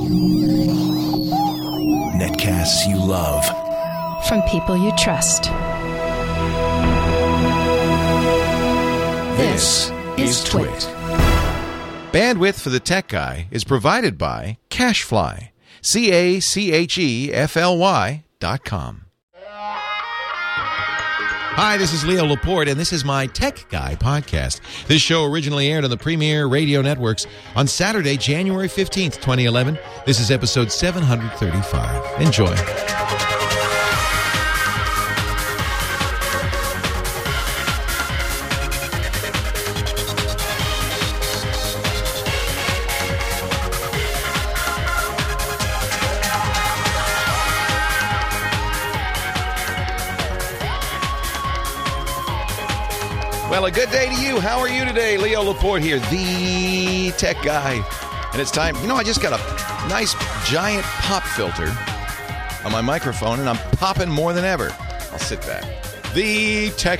Netcasts you love. From people you trust. This is Twit. Bandwidth for the Tech Guy is provided by CacheFly. CacheFly.com. Hi, this is Leo Laporte, and this is my Tech Guy podcast. This show originally aired on the Premier Radio Networks on Saturday, January 15th, 2011. This is episode 735. Enjoy. Well, a good day to you. How are you today? Leo Laporte here, the Tech Guy. And it's time. You know, I just got a nice giant pop filter on my microphone, and I'm popping more than ever. I'll sit back. The Tech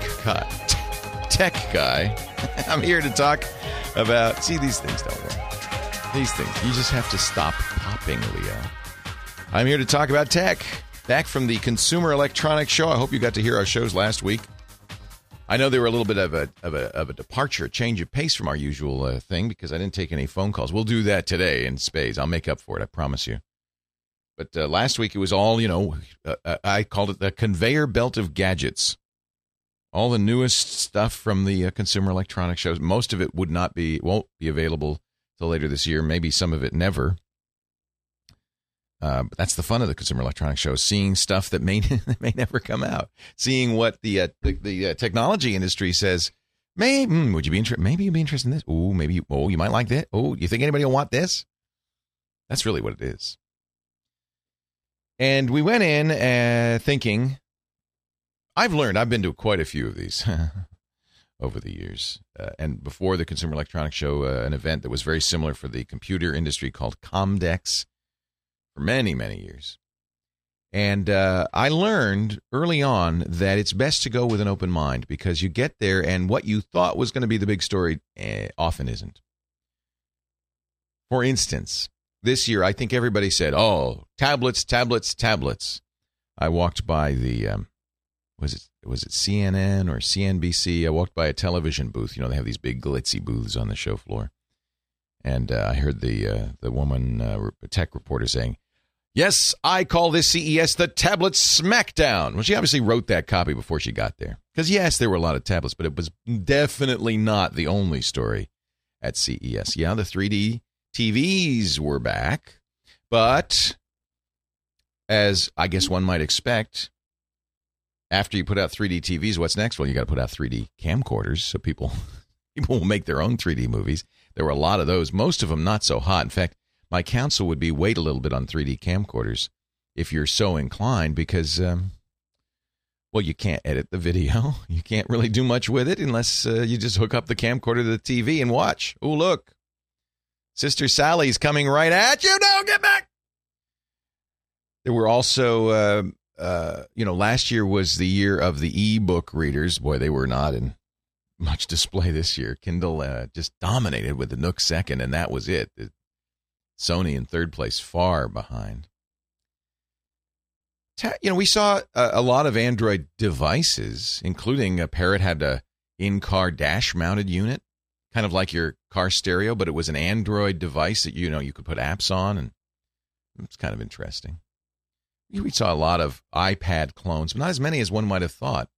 Guy. I'm here to talk about... See, these things don't work. These things. You just have to stop popping, Leo. I'm here to talk about tech. Back from the Consumer Electronics Show. I hope you got to hear our shows last week. I know they were a little bit of a departure, a change of pace from our usual thing because I didn't take any phone calls. We'll do that today in spades. I'll make up for it, I promise you. But last week it was all, I called it the conveyor belt of gadgets. All the newest stuff from the Consumer Electronics shows. Most of it won't be available till later this year. Maybe some of it never. But that's the fun of the Consumer Electronics Show, seeing stuff that may never come out, seeing what the technology industry says. Would you be interested? Maybe you'd be interested in this. Oh, maybe you might like that. Oh, you think anybody will want this? That's really what it is. And we went in thinking. I've been to quite a few of these over the years, and before the Consumer Electronics Show, an event that was very similar for the computer industry called Comdex. For many, many years. And I learned early on that it's best to go with an open mind because you get there and what you thought was going to be the big story often isn't. For instance, this year, I think everybody said, oh, tablets. I walked by the, was it CNN or CNBC? I walked by a television booth. You know, they have these big glitzy booths on the show floor. And I heard the woman, tech reporter saying, yes, I call this CES the tablet smackdown. Well, she obviously wrote that copy before she got there. Because, yes, there were a lot of tablets, but it was definitely not the only story at CES. Yeah, the 3D TVs were back. But, as I guess one might expect, after you put out 3D TVs, what's next? Well, you got to put out 3D camcorders so people will make their own 3D movies. There were a lot of those, most of them not so hot. In fact, my counsel would be wait a little bit on 3D camcorders if you're so inclined because, you can't edit the video. You can't really do much with it unless you just hook up the camcorder to the TV and watch. Oh, look. Sister Sally's coming right at you. No, get back. There were also, last year was the year of the e-book readers. Boy, they were not in much display this year. Kindle just dominated with the Nook second, and that was it. Sony in third place, far behind. We saw a lot of Android devices, including Parrot had a in-car dash-mounted unit, kind of like your car stereo, but it was an Android device that, you could put apps on, and it's kind of interesting. We saw a lot of iPad clones, but not as many as one might have thought.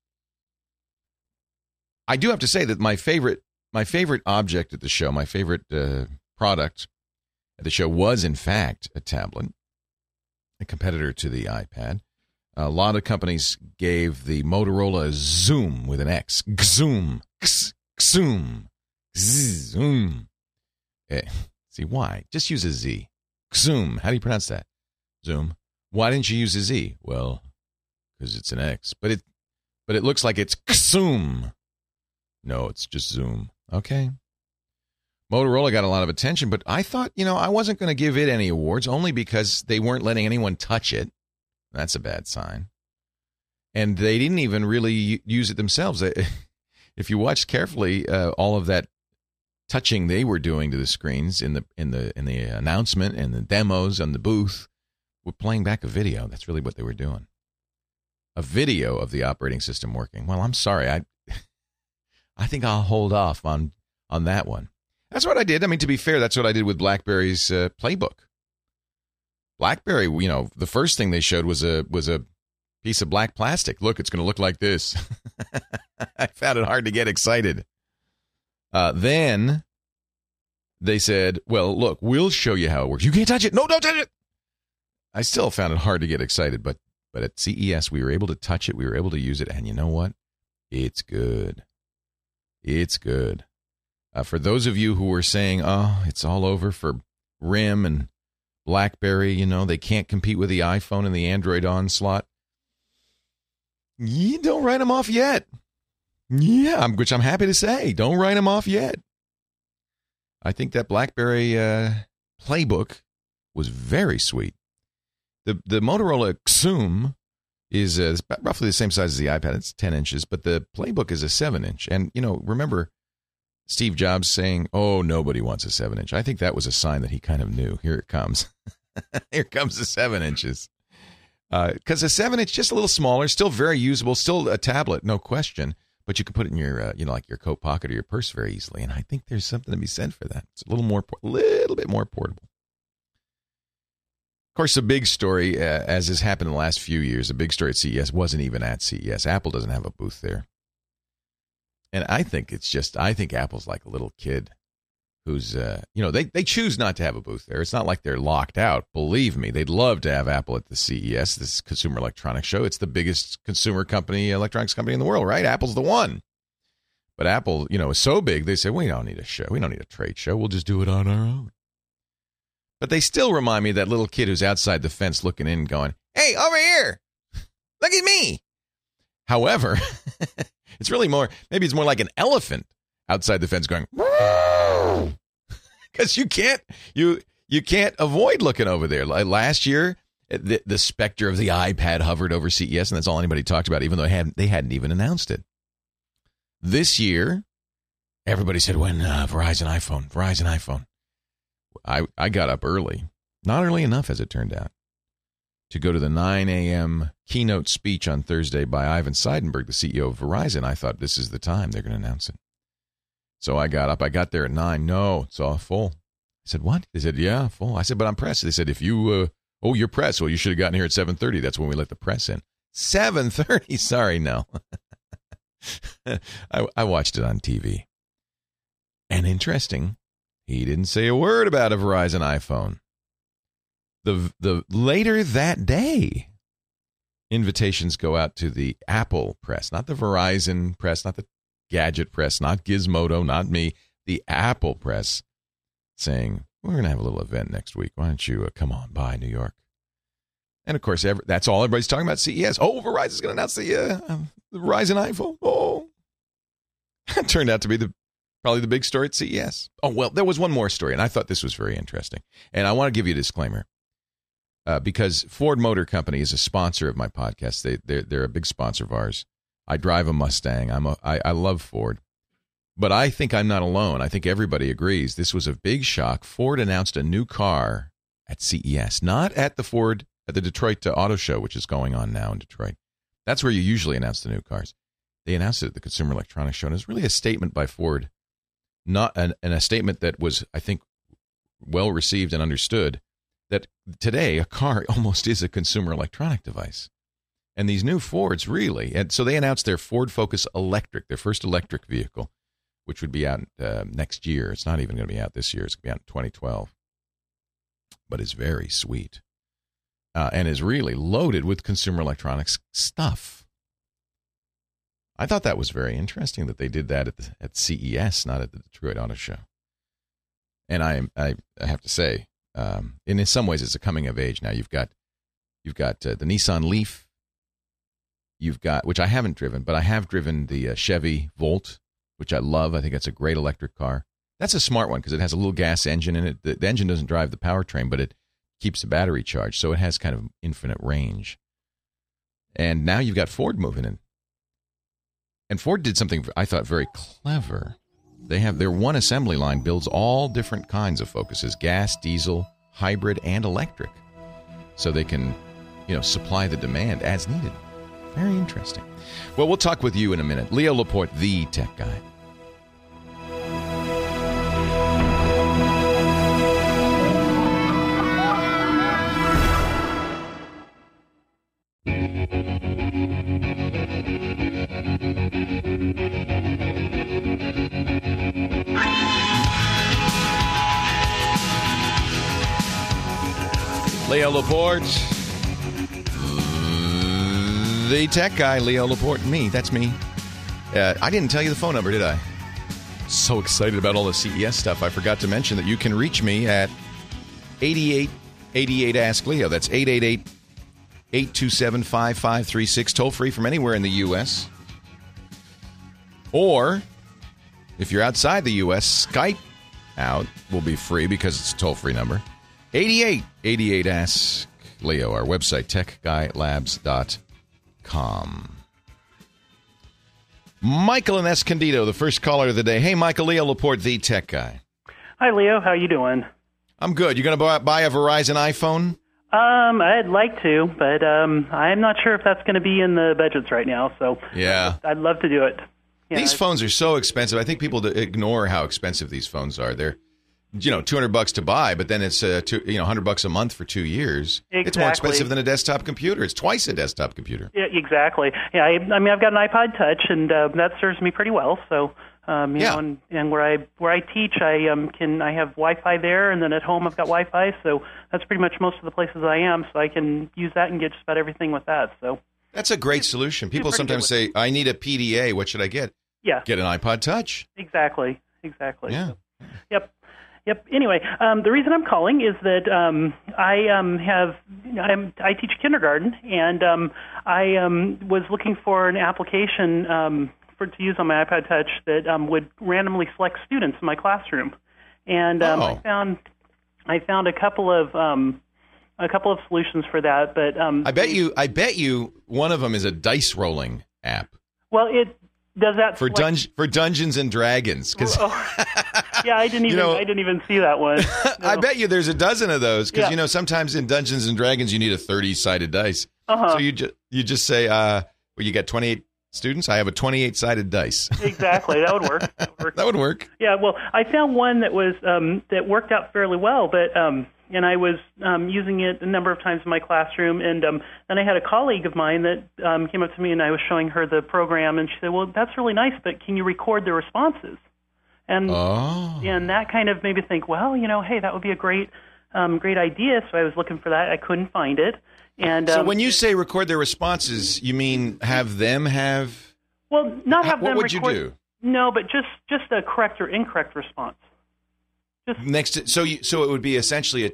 I do have to say that my favorite object at the show, my favorite product at the show was, in fact, a tablet, a competitor to the iPad. A lot of companies gave the Motorola Xoom with an X. Xoom. Xoom. Xoom. See, why? Just use a Z. Xoom. How do you pronounce that? Zoom. Why didn't you use a Z? Well, because it's an X. But it looks like it's Xoom. No, it's just Zoom. Okay. Motorola got a lot of attention, but I thought, I wasn't going to give it any awards only because they weren't letting anyone touch it. That's a bad sign. And they didn't even really use it themselves. If you watched carefully, all of that touching they were doing to the screens in the announcement and the demos on the booth were playing back a video. That's really what they were doing. A video of the operating system working. Well, I'm sorry. I think I'll hold off on that one. That's what I did. I mean, to be fair, that's what I did with BlackBerry's Playbook. BlackBerry, the first thing they showed was a piece of black plastic. Look, it's going to look like this. I found it hard to get excited. Then they said, well, look, we'll show you how it works. You can't touch it. No, don't touch it. I still found it hard to get excited, but at CES, we were able to touch it. We were able to use it. And you know what? It's good. It's good. For those of you who were saying, oh, it's all over for RIM and BlackBerry, they can't compete with the iPhone and the Android onslaught. You don't write them off yet. Yeah, which I'm happy to say. Don't write them off yet. I think that BlackBerry Playbook was very sweet. The Motorola Xoom is roughly the same size as the iPad. It's 10 inches, but the Playbook is a 7-inch. And, remember Steve Jobs saying, oh, nobody wants a 7-inch. I think that was a sign that he kind of knew. Here it comes. Here comes the 7 inches. Because a 7-inch, just a little smaller, still very usable, still a tablet, no question. But you can put it in your, like your coat pocket or your purse very easily. And I think there's something to be said for that. It's a little bit more portable. Of course, the big story, as has happened in the last few years, the big story at CES wasn't even at CES. Apple doesn't have a booth there. And I think Apple's like a little kid who's, they choose not to have a booth there. It's not like they're locked out. Believe me, they'd love to have Apple at the CES, this Consumer Electronics Show. It's the biggest consumer electronics company in the world, right? Apple's the one. But Apple, is so big, they say, we don't need a show. We don't need a trade show. We'll just do it on our own. But they still remind me of that little kid who's outside the fence looking in going, hey, over here, look at me. However, it's really maybe it's more like an elephant outside the fence going, because you can't avoid looking over there. Like last year, the specter of the iPad hovered over CES, and that's all anybody talked about, even though they hadn't even announced it. This year, everybody said, when Verizon iPhone. I got up early, not early enough as it turned out, to go to the 9 a.m. keynote speech on Thursday by Ivan Seidenberg, the CEO of Verizon. I thought this is the time they're going to announce it. So I got up. I got there at 9. No, it's all full. I said, what? They said, yeah, full. I said, but I'm pressed. They said, if you, you're pressed. Well, you should have gotten here at 7:30. That's when we let the press in. 7:30? Sorry, no. I watched it on TV. And interesting, he didn't say a word about a Verizon iPhone. The later that day, invitations go out to the Apple press, not the Verizon press, not the Gadget press, not Gizmodo, not me, the Apple press, saying, we're going to have a little event next week. Why don't you come on by New York? And, of course, that's all everybody's talking about, CES. Oh, Verizon's going to announce the Verizon iPhone. Oh. It turned out to be probably the big story at CES. Oh, well, there was one more story, and I thought this was very interesting. And I want to give you a disclaimer. Because Ford Motor Company is a sponsor of my podcast. They're a big sponsor of ours. I drive a Mustang. I love Ford. But I think I'm not alone. I think everybody agrees. This was a big shock. Ford announced a new car at CES, not at the Detroit Auto Show, which is going on now in Detroit. That's where you usually announce the new cars. They announced it at the Consumer Electronics Show, and it was really a statement by Ford, and a statement that was, I think, well received and understood, that today a car almost is a consumer electronic device. And these new Fords really, and so they announced their Ford Focus Electric, their first electric vehicle, which would be out next year. It's not even going to be out this year. It's going to be out in 2012. But it's very sweet. And is really loaded with consumer electronics stuff. I thought that was very interesting that they did that at CES, not at the Detroit Auto Show. And I have to say, and in some ways it's a coming of age now. You've got the Nissan Leaf. You've got, which I haven't driven, but I have driven the Chevy Volt, which I love. I think that's a great electric car. That's a smart one because it has a little gas engine in it. The engine doesn't drive the powertrain, but it keeps the battery charged, so it has kind of infinite range. And now you've got Ford moving in. And Ford did something I thought very clever. Their one assembly line builds all different kinds of Focuses: gas, diesel, hybrid, and electric. So they can, supply the demand as needed. Very interesting. Well, we'll talk with you in a minute. Leo Laporte, the tech guy. Leo Laporte, the tech guy. Leo Laporte, me. That's me. I didn't tell you the phone number, did I? So excited about all the CES stuff, I forgot to mention that you can reach me at 8888 Ask Leo. That's 888-827-5536. Toll free from anywhere in the U.S. Or if you're outside the U.S., Skype out will be free because it's a toll-free number. 8888 Ask Leo. Our website, techguylabs.com. Michael in Escondido, the first caller of the day. Hey, Michael, Leo Laporte, the tech guy. Hi, Leo. How you doing? I'm good. You going to buy a Verizon iPhone? I'd like to, but I'm not sure if that's going to be in the budgets right now. So yeah, I'd love to do it. These phones are so expensive. I think people ignore how expensive these phones are. They're $200 to buy, but then it's $100 a month for 2 years. Exactly. It's more expensive than a desktop computer. It's twice a desktop computer. Yeah, exactly. Yeah, I mean, I've got an iPod Touch, and that serves me pretty well. So, you know, and where I teach, I have Wi-Fi there, and then at home I've got Wi-Fi. So that's pretty much most of the places I am. So I can use that and get just about everything with that. So that's a great solution. People sometimes say, "I need a PDA. What should I get?" Yeah, get an iPod Touch. Exactly. Yeah. So, Yep. Anyway, the reason I'm calling is that I teach kindergarten, and I was looking for an application to use on my iPod Touch that would randomly select students in my classroom, and I found a couple of solutions for that. But I bet you one of them is a dice rolling app. Well, it does that for Dungeons and Dragons, because yeah, I didn't even see that one. No. I bet you there's a dozen of those, because sometimes in Dungeons and Dragons you need a 30-sided dice. So you just say, well, you got 28 students. I have a 28-sided dice. Exactly, that would work. That would work. Yeah, well, I found one that was that worked out fairly well, but and I was using it a number of times in my classroom, and then I had a colleague of mine that came up to me, and I was showing her the program, and she said, "Well, that's really nice, but can you record the responses?" And that kind of made me think, well, hey, that would be a great idea. So I was looking for that. I couldn't find it. And so when you say record their responses, you mean have them have? Well, not have them record. What would you do? No, but just a correct or incorrect response. So it would be essentially a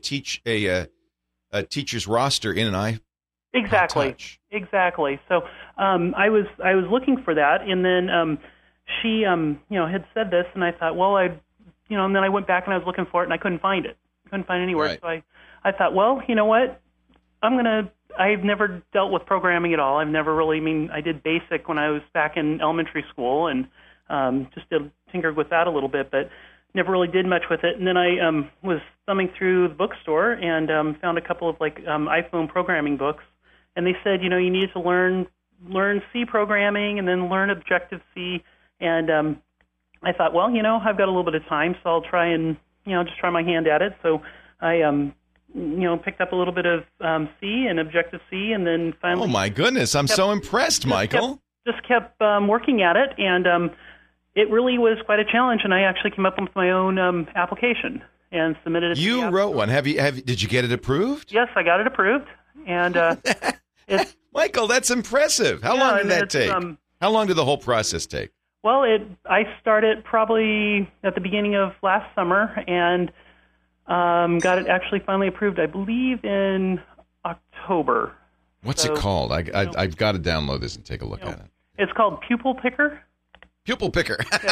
teacher's roster in an iPod Touch. Exactly. So I was looking for that, and then she had said this, and I thought, well, and then I went back and I was looking for it, and I couldn't find it. Couldn't find it anywhere. Right. So I thought, well, you know what? I've never dealt with programming at all. I've never really, I did BASIC when I was back in elementary school, and just tinkered with that a little bit, but never really did much with it. And then I was thumbing through the bookstore and found a couple of iPhone programming books, and they said, you needed to learn C programming and then learn Objective-C. And I thought, well, I've got a little bit of time, so I'll try and, just try my hand at it. So I, picked up a little bit of C and Objective-C, and then finally... Oh, my goodness. I'm so impressed, Michael. Just kept working at it, and it really was quite a challenge, and I actually came up with my own application and submitted it to You wrote one. Did you get it approved? Yes, I got it approved. And Michael, that's impressive. How long did that take? How long did the whole process take? Well, I started probably at the beginning of last summer, and got it actually finally approved, I believe, in October. What's it called? I've got to download this and take a look at it. It's called Pupil Picker. Pupil Picker. Yeah.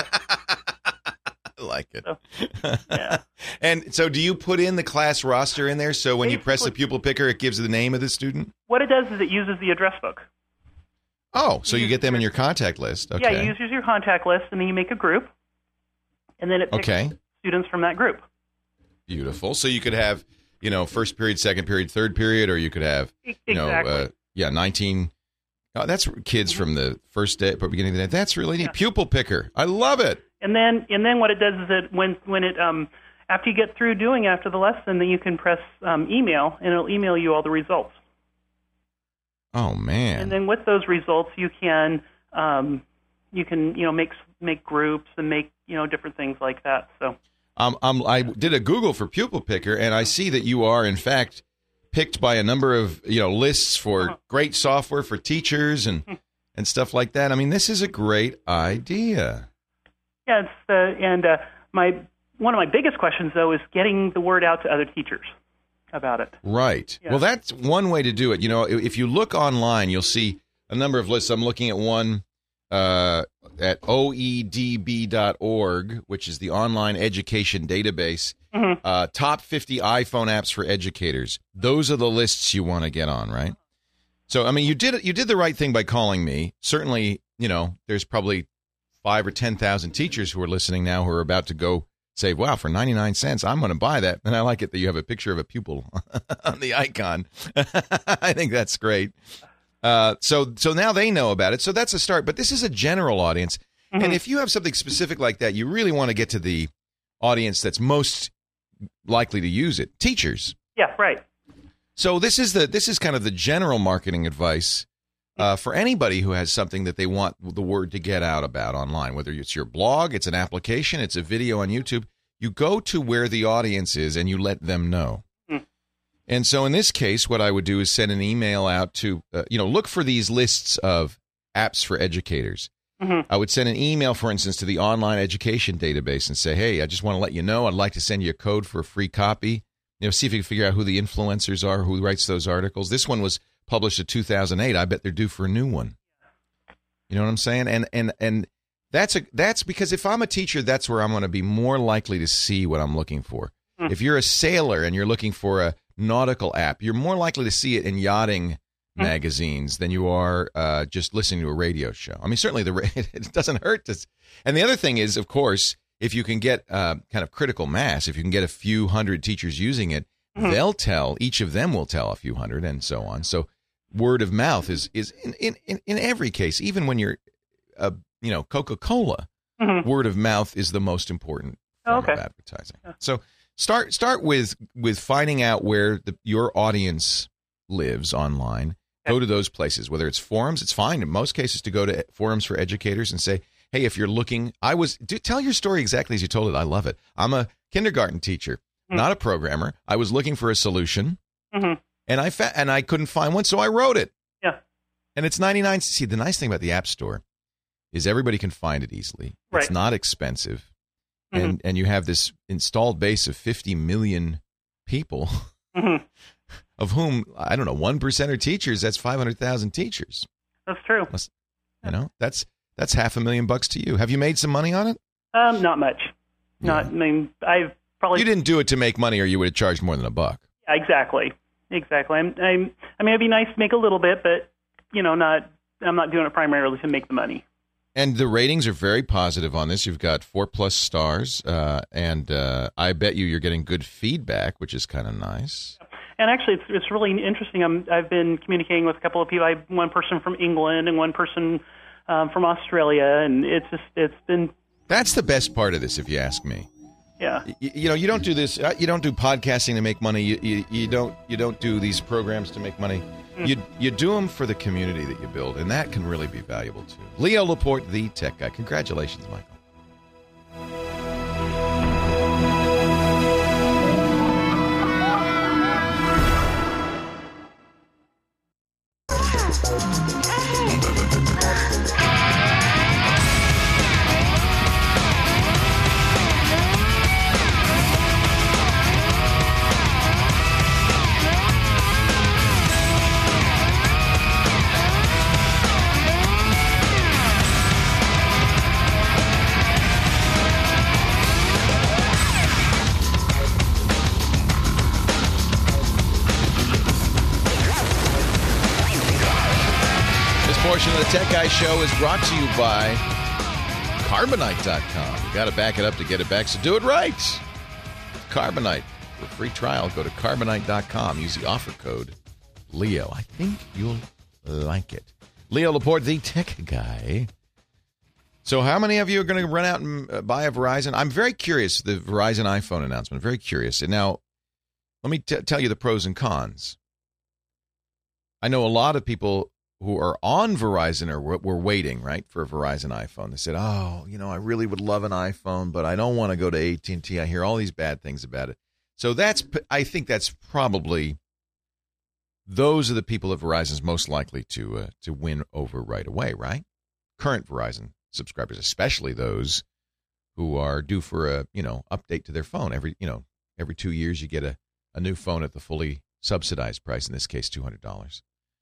I like it. So, yeah. And so do you put in the class roster in there, so when you press the Pupil Picker, it gives the name of the student? What it does is it uses the address book. Oh, so you get them in your contact list. Okay. Yeah, you use your contact list, and then you make a group. and then it picks students from that group. Beautiful. So you could have, first period, second period, third period, or you could have, 19. That's kids from the first day, beginning of the day. That's really neat. Pupil picker. I love it. And then what it does is that when it after you get through doing after the lesson, then you can press email, and it'll email you all the results. Oh man! And then with those results, you can make groups and make different things like that. So I did a Google for pupil picker, and I see that you are in fact picked by a number of lists for great software for teachers and stuff like that. I mean, this is a great idea. Yeah, one of my biggest questions though is getting the word out to other teachers about it. Right. Yeah. Well, that's one way to do it. If you look online, you'll see a number of lists. I'm looking at one at oedb.org, which is the online education database. Top 50 iPhone apps for educators. Those are the lists you want to get on, right? So, I mean, you did the right thing by calling me. Certainly, there's probably 5,000 or 10,000 teachers who are listening now who are about to go say, wow, for 99 cents, I'm going to buy that. And I like it that you have a picture of a pupil on the icon. I think that's great. So now they know about it. So that's a start. But this is a general audience. And if you have something specific like that, you really want to get to the audience that's most likely to use it. Teachers. Yeah, right. So this is kind of the general marketing advice for anybody who has something that they want the word to get out about online, whether it's your blog, it's an application, it's a video on YouTube. You go to where the audience is and you let them know. And so in this case, what I would do is send an email out to, look for these lists of apps for educators. I would send an email, for instance, to the online education database and say, hey, I just want to let you know I'd like to send you a code for a free copy. See if you can figure out who the influencers are, who writes those articles. This one was published in 2008. I bet they're due for a new one. You know what I'm saying? And that's because if I'm a teacher, that's where I'm going to be more likely to see what I'm looking for. If you're a sailor and you're looking for a nautical app, you're more likely to see it in yachting magazines than you are just listening to a radio show. I mean, certainly it doesn't hurt to. And the other thing is, of course, if you can get kind of critical mass, if you can get a few hundred teachers using it, each of them will tell a few hundred and so on. So word of mouth is in every case, even when you're, Coca-Cola, word of mouth is the most important form of advertising. So start with finding out where your audience lives online. Go to those places, whether it's forums. It's fine in most cases to go to forums for educators and say, hey, if you're looking, tell your story exactly as you told it. I love it. I'm a kindergarten teacher, not a programmer. I was looking for a solution, and I couldn't find one, so I wrote it. Yeah. And it's 99. See, the nice thing about the App Store is everybody can find it easily. Right. It's not expensive, and you have this installed base of 50 million people, of whom, I don't know, 1% are teachers. That's 500,000 teachers. That's true. That's $500,000 to you. Have you made some money on it? Not much. Yeah. I mean, I've probably. You didn't do it to make money, or you would have charged more than $1. Yeah, exactly. I mean, it'd be nice to make a little bit, but I'm not doing it primarily to make the money. And the ratings are very positive on this. You've got 4+ stars, and I bet you're getting good feedback, which is kind of nice. And actually, it's really interesting. I've been communicating with a couple of people. I have one person from England and one person from Australia, and it's been. That's the best part of this, if you ask me. Yeah. You don't do this. You don't do podcasting to make money. You don't do these programs to make money. You do them for the community that you build, and that can really be valuable too. Leo Laporte, the tech guy. Congratulations, Michael. Portion of the Tech Guy Show is brought to you by Carbonite.com. You got to back it up to get it back, so do it right. Carbonite. For a free trial, go to Carbonite.com. Use the offer code Leo. I think you'll like it. Leo Laporte, the tech guy. So how many of you are going to run out and buy a Verizon? I'm very curious, the Verizon iPhone announcement. Very curious. And now, let me tell you the pros and cons. I know a lot of people who are on Verizon were waiting, right, for a Verizon iPhone. They said, I really would love an iPhone, but I don't want to go to AT&T. I hear all these bad things about it. So I think that's probably, those are the people that Verizon's most likely to win over right away, right? Current Verizon subscribers, especially those who are due for a update to their phone. Every 2 years you get a new phone at the fully subsidized price, in this case $200.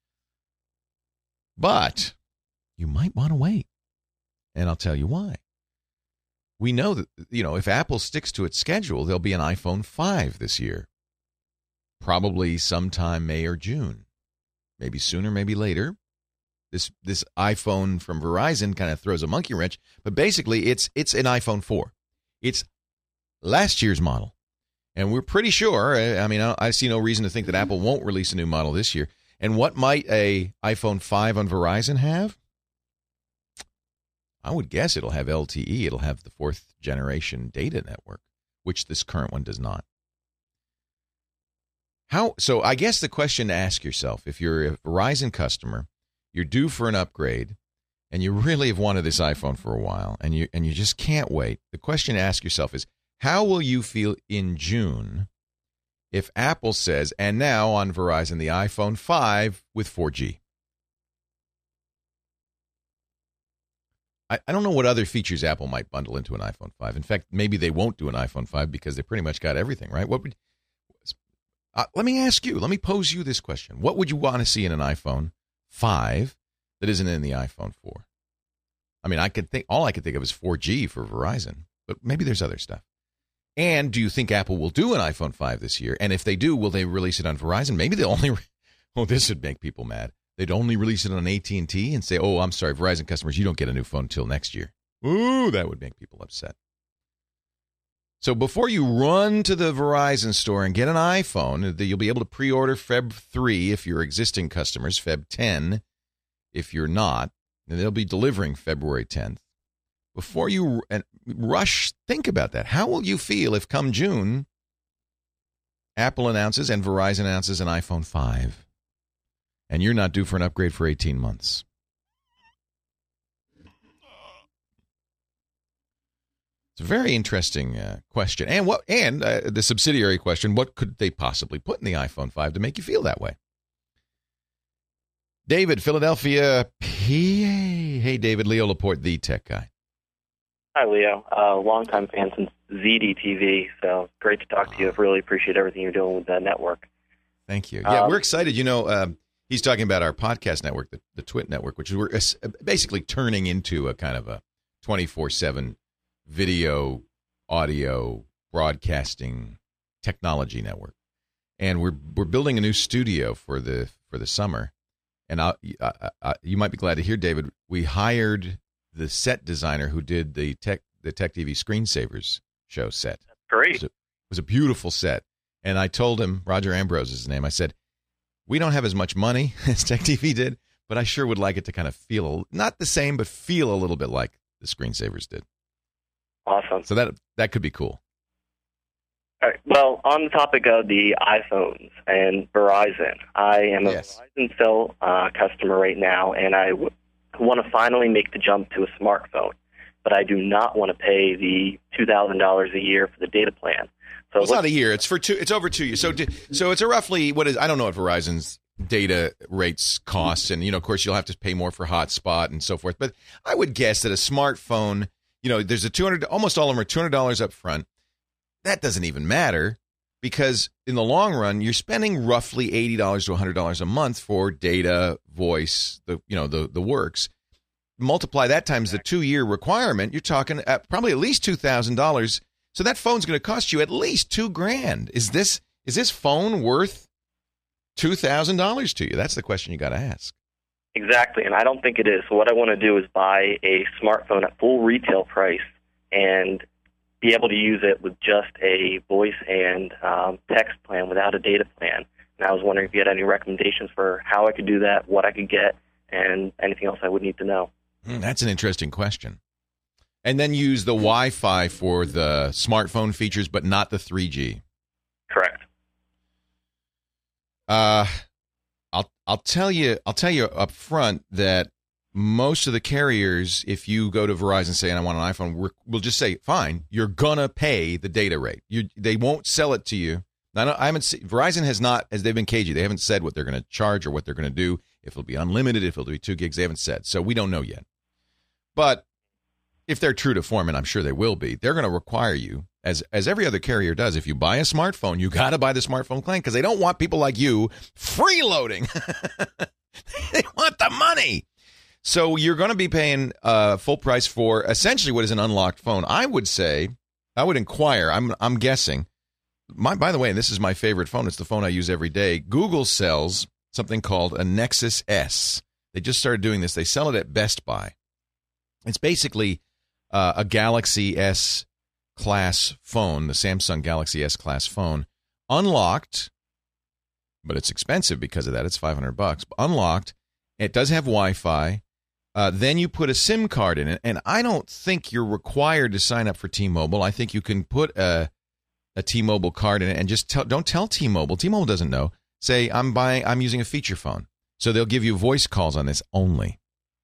But you might want to wait, and I'll tell you why. We know that if Apple sticks to its schedule, there'll be an iPhone 5 this year, probably sometime May or June, maybe sooner, maybe later. This iPhone from Verizon kind of throws a monkey wrench, but basically it's an iPhone 4. It's last year's model, and we're pretty sure. I see no reason to think that Apple won't release a new model this year. And what might a iPhone 5 on Verizon have? I would guess it'll have LTE. It'll have the 4th generation data network, which this current one does not. So I guess the question to ask yourself, if you're a Verizon customer, you're due for an upgrade, and you really have wanted this iPhone for a while, and you just can't wait. The question to ask yourself is, how will you feel in June if Apple says, and now on Verizon, the iPhone 5 with 4G? I don't know what other features Apple might bundle into an iPhone 5. In fact, maybe they won't do an iPhone 5 because they pretty much got everything, right? Let me ask you, let me pose you this question. What would you want to see in an iPhone 5 that isn't in the iPhone 4? All I could think of is 4G for Verizon, but maybe there's other stuff. And do you think Apple will do an iPhone 5 this year? And if they do, will they release it on Verizon? Maybe they'll only this would make people mad. They'd only release it on AT&T and say, I'm sorry, Verizon customers, you don't get a new phone until next year. Ooh, that would make people upset. So before you run to the Verizon store and get an iPhone, you'll be able to pre-order Feb 3 if you're existing customers, Feb 10 if you're not, and they'll be delivering February 10th. Before you rush, think about that. How will you feel if come June, Apple announces and Verizon announces an iPhone 5, and you're not due for an upgrade for 18 months? It's a very interesting question. And the subsidiary question, what could they possibly put in the iPhone 5 to make you feel that way? David, Philadelphia, PA. Hey, David, Leo Laporte, the tech guy. Hi, Leo. Longtime fan since ZDTV, so great to talk to you. I really appreciate everything you're doing with the network. Thank you. Yeah, we're excited. He's talking about our podcast network, the Twit network, which we're basically turning into a kind of a 24/7 video, audio, broadcasting technology network. And we're building a new studio for the summer. And you might be glad to hear, David, we hired the set designer who did the Tech TV Screensavers show set. That's great. It was a beautiful set. And I told him, Roger Ambrose is his name, I said, we don't have as much money as Tech TV did, but I sure would like it to kind of feel, not the same, but feel a little bit like the Screensavers did. Awesome. So that could be cool. All right. Well, on the topic of the iPhones and Verizon, I am a Verizon cell customer right now, and I want to finally make the jump to a smartphone, but I do not want to pay the $2,000 a year for the data plan. So it's not a year; it's over 2 years. So it's a roughly I don't know what Verizon's data rates cost, and of course you'll have to pay more for hotspot and so forth. But I would guess that a smartphone, there's a $200. Almost all of them are $200 up front. That doesn't even matter because in the long run, you're spending roughly $80 to $100 a month for data, voice, the works. Multiply that times the 2-year requirement, you're talking probably at least $2,000. So that phone's going to cost you at least $2,000. Is this phone worth $2,000 to you? That's the question you got to ask. Exactly, and I don't think it is. So what I want to do is buy a smartphone at full retail price and be able to use it with just a voice and text plan without a data plan. And I was wondering if you had any recommendations for how I could do that, what I could get, and anything else I would need to know. That's an interesting question. And then use the Wi-Fi for the smartphone features, but not the 3G. Correct. I'll tell you up front that most of the carriers, if you go to Verizon and say, I want an iPhone, we'll just say, fine, you're going to pay the data rate. They won't sell it to you. Verizon has not, as they've been cagey, they haven't said what they're going to charge or what they're going to do, if it'll be unlimited, if it'll be 2 gigs, they haven't said. So we don't know yet. But if they're true to form, and I'm sure they will be, they're going to require you, as every other carrier does, if you buy a smartphone, you got to buy the smartphone plan because they don't want people like you freeloading. They want the money. So you're going to be paying full price for essentially what is an unlocked phone. I would inquire. I'm guessing. By the way, this is my favorite phone. It's the phone I use every day. Google sells something called a Nexus S. They just started doing this. They sell it at Best Buy. It's basically a Galaxy S class phone, the Samsung Galaxy S class phone, unlocked, but it's expensive because of that. It's $500. Unlocked. It does have Wi-Fi. Then you put a SIM card in it, and I don't think you're required to sign up for T-Mobile. I think you can put a T-Mobile card in it and just don't tell T-Mobile. T-Mobile doesn't know. Say I'm using a feature phone, so they'll give you voice calls on this only.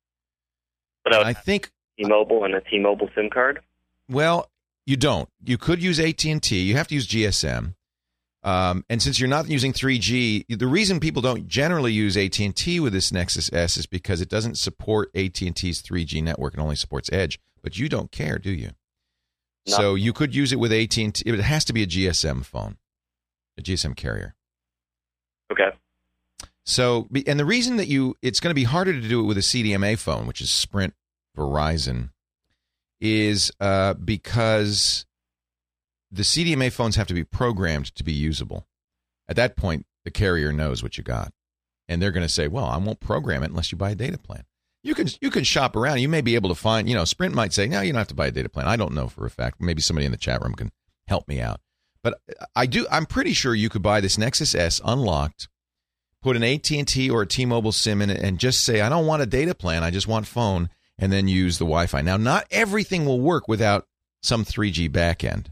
But I think T-Mobile and a T-Mobile SIM card. Well, you don't. You could use AT&T. You have to use GSM. And since you're not using 3G, the reason people don't generally use AT&T with this Nexus S is because it doesn't support AT&T's 3G network. It only supports Edge. But you don't care, do you? No. So you could use it with AT&T. It has to be a GSM phone, a GSM carrier. Okay. So, and the reason that it's going to be harder to do it with a CDMA phone, which is Sprint, Verizon, is because the CDMA phones have to be programmed to be usable. At that point, the carrier knows what you got. And they're going to say, well, I won't program it unless you buy a data plan. You can shop around. You may be able to find, Sprint might say, no, you don't have to buy a data plan. I don't know for a fact. Maybe somebody in the chat room can help me out. But I'm pretty sure you could buy this Nexus S unlocked, put an AT&T or a T-Mobile SIM in it, and just say, I don't want a data plan. I just want phone, and then use the Wi-Fi. Now, not everything will work without some 3G backend.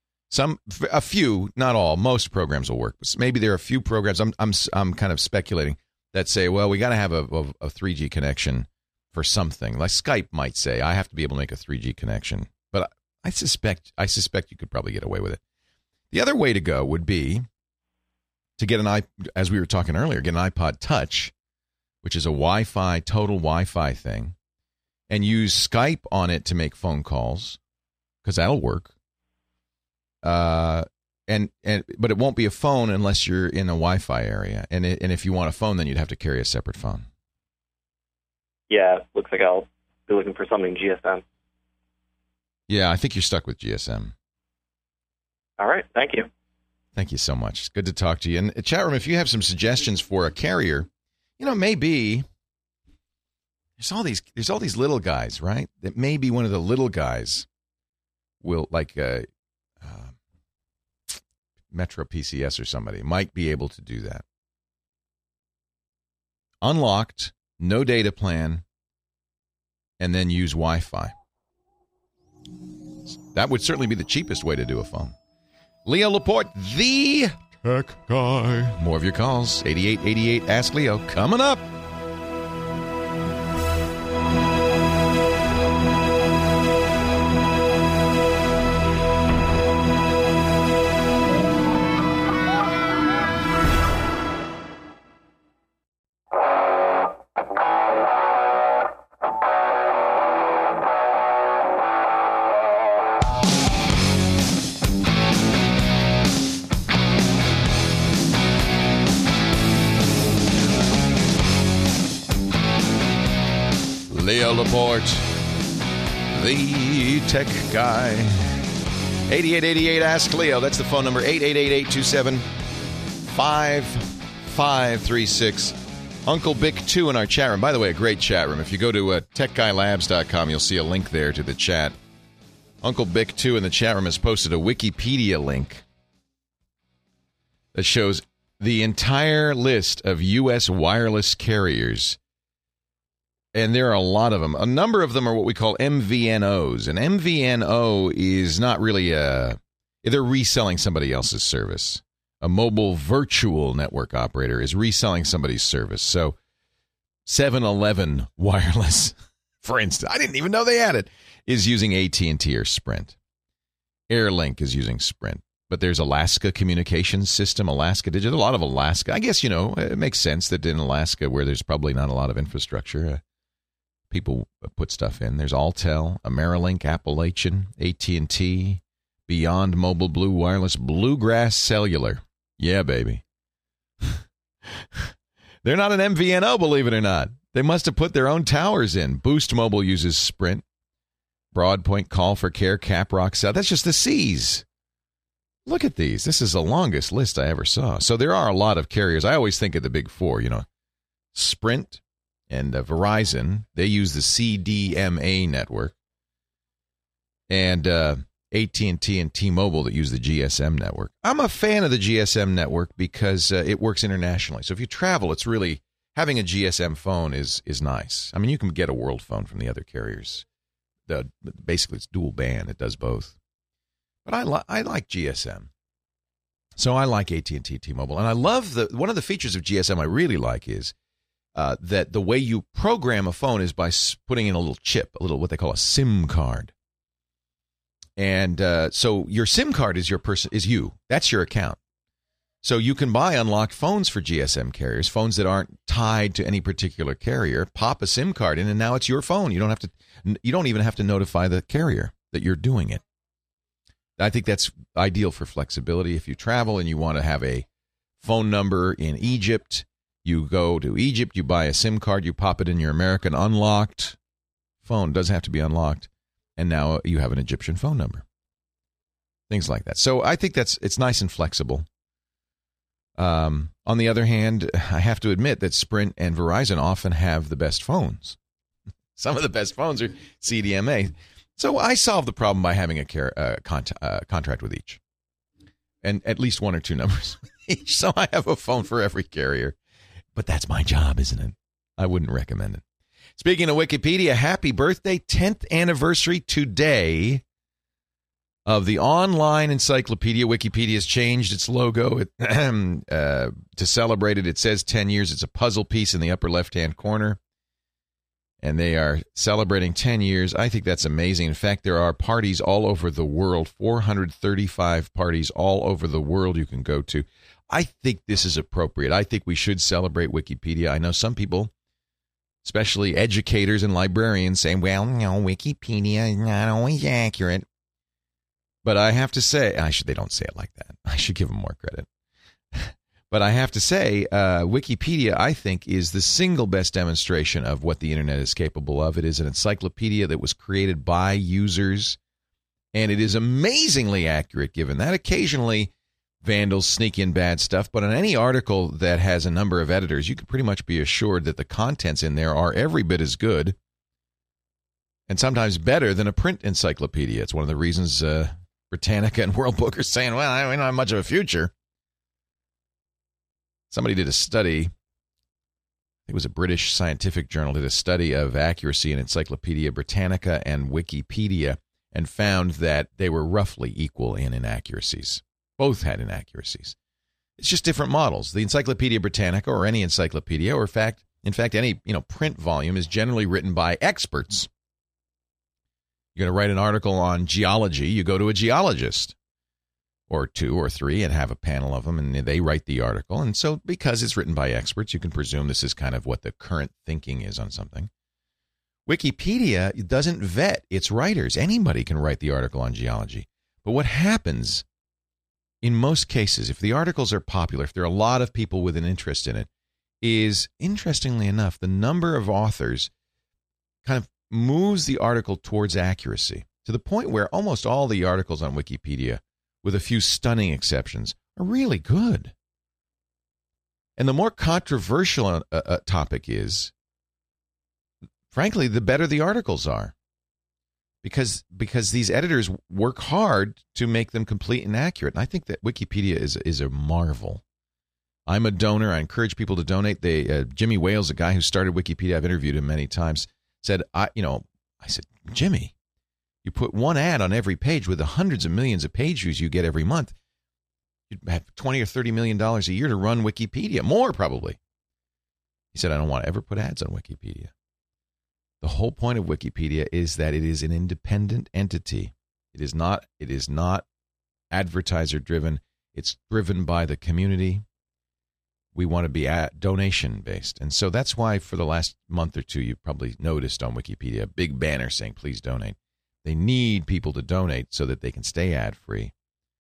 A few, not all. Most programs will work. Maybe there are a few programs. I'm kind of speculating that say, well, we got to have a 3G connection for something. Like Skype might say, I have to be able to make a 3G connection. But I suspect you could probably get away with it. The other way to go would be to get as we were talking earlier, get an iPod Touch, which is a total Wi-Fi thing, and use Skype on it to make phone calls, because that'll work. But it won't be a phone unless you're in a Wi-Fi area, and if you want a phone, then you'd have to carry a separate phone. Yeah, looks like I'll be looking for something GSM. Yeah, I think you're stuck with GSM. All right, thank you. Thank you so much. It's good to talk to you. And chat room, if you have some suggestions for a carrier, maybe there's all these little guys, right? That maybe one of the little guys will, like Metro PCS or somebody, might be able to do that. Unlocked, no data plan, and then use Wi-Fi. That would certainly be the cheapest way to do a phone. Leo Laporte, the tech guy. More of your calls. 8888 Ask Leo coming up. Leo Laporte, the tech guy. 8888 Ask Leo. That's the phone number. 888-827-5536. Uncle Bick 2 in our chat room. By the way, a great chat room. If you go to techguylabs.com, you'll see a link there to the chat. Uncle Bick 2 in the chat room has posted a Wikipedia link that shows the entire list of U.S. wireless carriers. And there are a lot of them. A number of them are what we call MVNOs. An MVNO is not really they're reselling somebody else's service. A mobile virtual network operator is reselling somebody's service. So 7-Eleven Wireless, for instance, I didn't even know they had it, is using AT&T or Sprint. Airlink is using Sprint. But there's Alaska Communications System, Alaska Digital, a lot of Alaska. I guess, it makes sense that in Alaska, where there's probably not a lot of infrastructure, people put stuff in. There's Alltel, Amerilink, Appalachian, AT&T, Beyond Mobile, Blue Wireless, Bluegrass Cellular. Yeah, baby. They're not an MVNO, believe it or not. They must have put their own towers in. Boost Mobile uses Sprint. Broadpoint, Call for Care, Caprock Cell. That's just the C's. Look at these. This is the longest list I ever saw. So there are a lot of carriers. I always think of the big four, Sprint and Verizon. They use the CDMA network. And AT&T and T-Mobile that use the GSM network. I'm a fan of the GSM network because it works internationally. So if you travel, it's really, having a GSM phone is nice. I mean, you can get a world phone from the other carriers. Basically, it's dual band. It does both. But I like GSM. So I like AT&T, T-Mobile. And I love one of the features of GSM I really like is that the way you program a phone is by putting in a little chip, what they call a SIM card. And so your SIM card is you. That's your account. So you can buy unlocked phones for GSM carriers, phones that aren't tied to any particular carrier. Pop a SIM card in, and now it's your phone. You don't even have to notify the carrier that you're doing it. I think that's ideal for flexibility. If you travel and you want to have a phone number in Egypt, you go to Egypt, you buy a SIM card, you pop it in your American unlocked phone. It doesn't have to be unlocked. And now you have an Egyptian phone number. Things like that. So I think it's nice and flexible. On the other hand, I have to admit that Sprint and Verizon often have the best phones. Some of the best phones are CDMA. So I solved the problem by having a contract with each. And at least one or two numbers each. So I have a phone for every carrier. But that's my job, isn't it? I wouldn't recommend it. Speaking of Wikipedia, happy birthday, 10th anniversary today of the online encyclopedia. Wikipedia's changed its logo to celebrate it. It says 10 years. It's a puzzle piece in the upper left-hand corner. And they are celebrating 10 years. I think that's amazing. In fact, there are parties all over the world, 435 parties all over the world you can go to. I think this is appropriate. I think we should celebrate Wikipedia. I know some people, especially educators and librarians, saying, well, Wikipedia is not always accurate. But I have to say, they don't say it like that. I should give them more credit. But I have to say, Wikipedia, I think, is the single best demonstration of what the Internet is capable of. It is an encyclopedia that was created by users, and it is amazingly accurate, given that occasionally vandals sneak in bad stuff. But on any article that has a number of editors, you can pretty much be assured that the contents in there are every bit as good and sometimes better than a print encyclopedia. It's one of the reasons Britannica and World Book are saying, well, we don't have much of a future. Somebody did a study, it was a British scientific journal, did a study of accuracy in Encyclopedia Britannica and Wikipedia and found that they were roughly equal in inaccuracies. Both had inaccuracies. It's just different models. The Encyclopedia Britannica, or any encyclopedia, or in fact, any print volume is generally written by experts. You're going to write an article on geology, you go to a geologist. Or two or three, and have a panel of them, and they write the article. And so because it's written by experts, you can presume this is kind of what the current thinking is on something. Wikipedia doesn't vet its writers. Anybody can write the article on geology. But what happens in most cases, if the articles are popular, if there are a lot of people with an interest in it, is, interestingly enough, the number of authors kind of moves the article towards accuracy, to the point where almost all the articles on Wikipedia, with a few stunning exceptions, are really good. And the more controversial a topic is, frankly, the better the articles are. Because these editors work hard to make them complete and accurate. And I think that Wikipedia is a marvel. I'm a donor. I encourage people to donate. Jimmy Wales, a guy who started Wikipedia, I've interviewed him many times, said, I said, Jimmy, you put one ad on every page with the hundreds of millions of page views you get every month. You'd have $20 or $30 million a year to run Wikipedia, more probably. He said, I don't want to ever put ads on Wikipedia. The whole point of Wikipedia is that it is an independent entity. It is not advertiser driven. It's driven by the community. We want to be donation based. And so that's why for the last month or two, you've probably noticed on Wikipedia a big banner saying, please donate. They need people to donate so that they can stay ad free.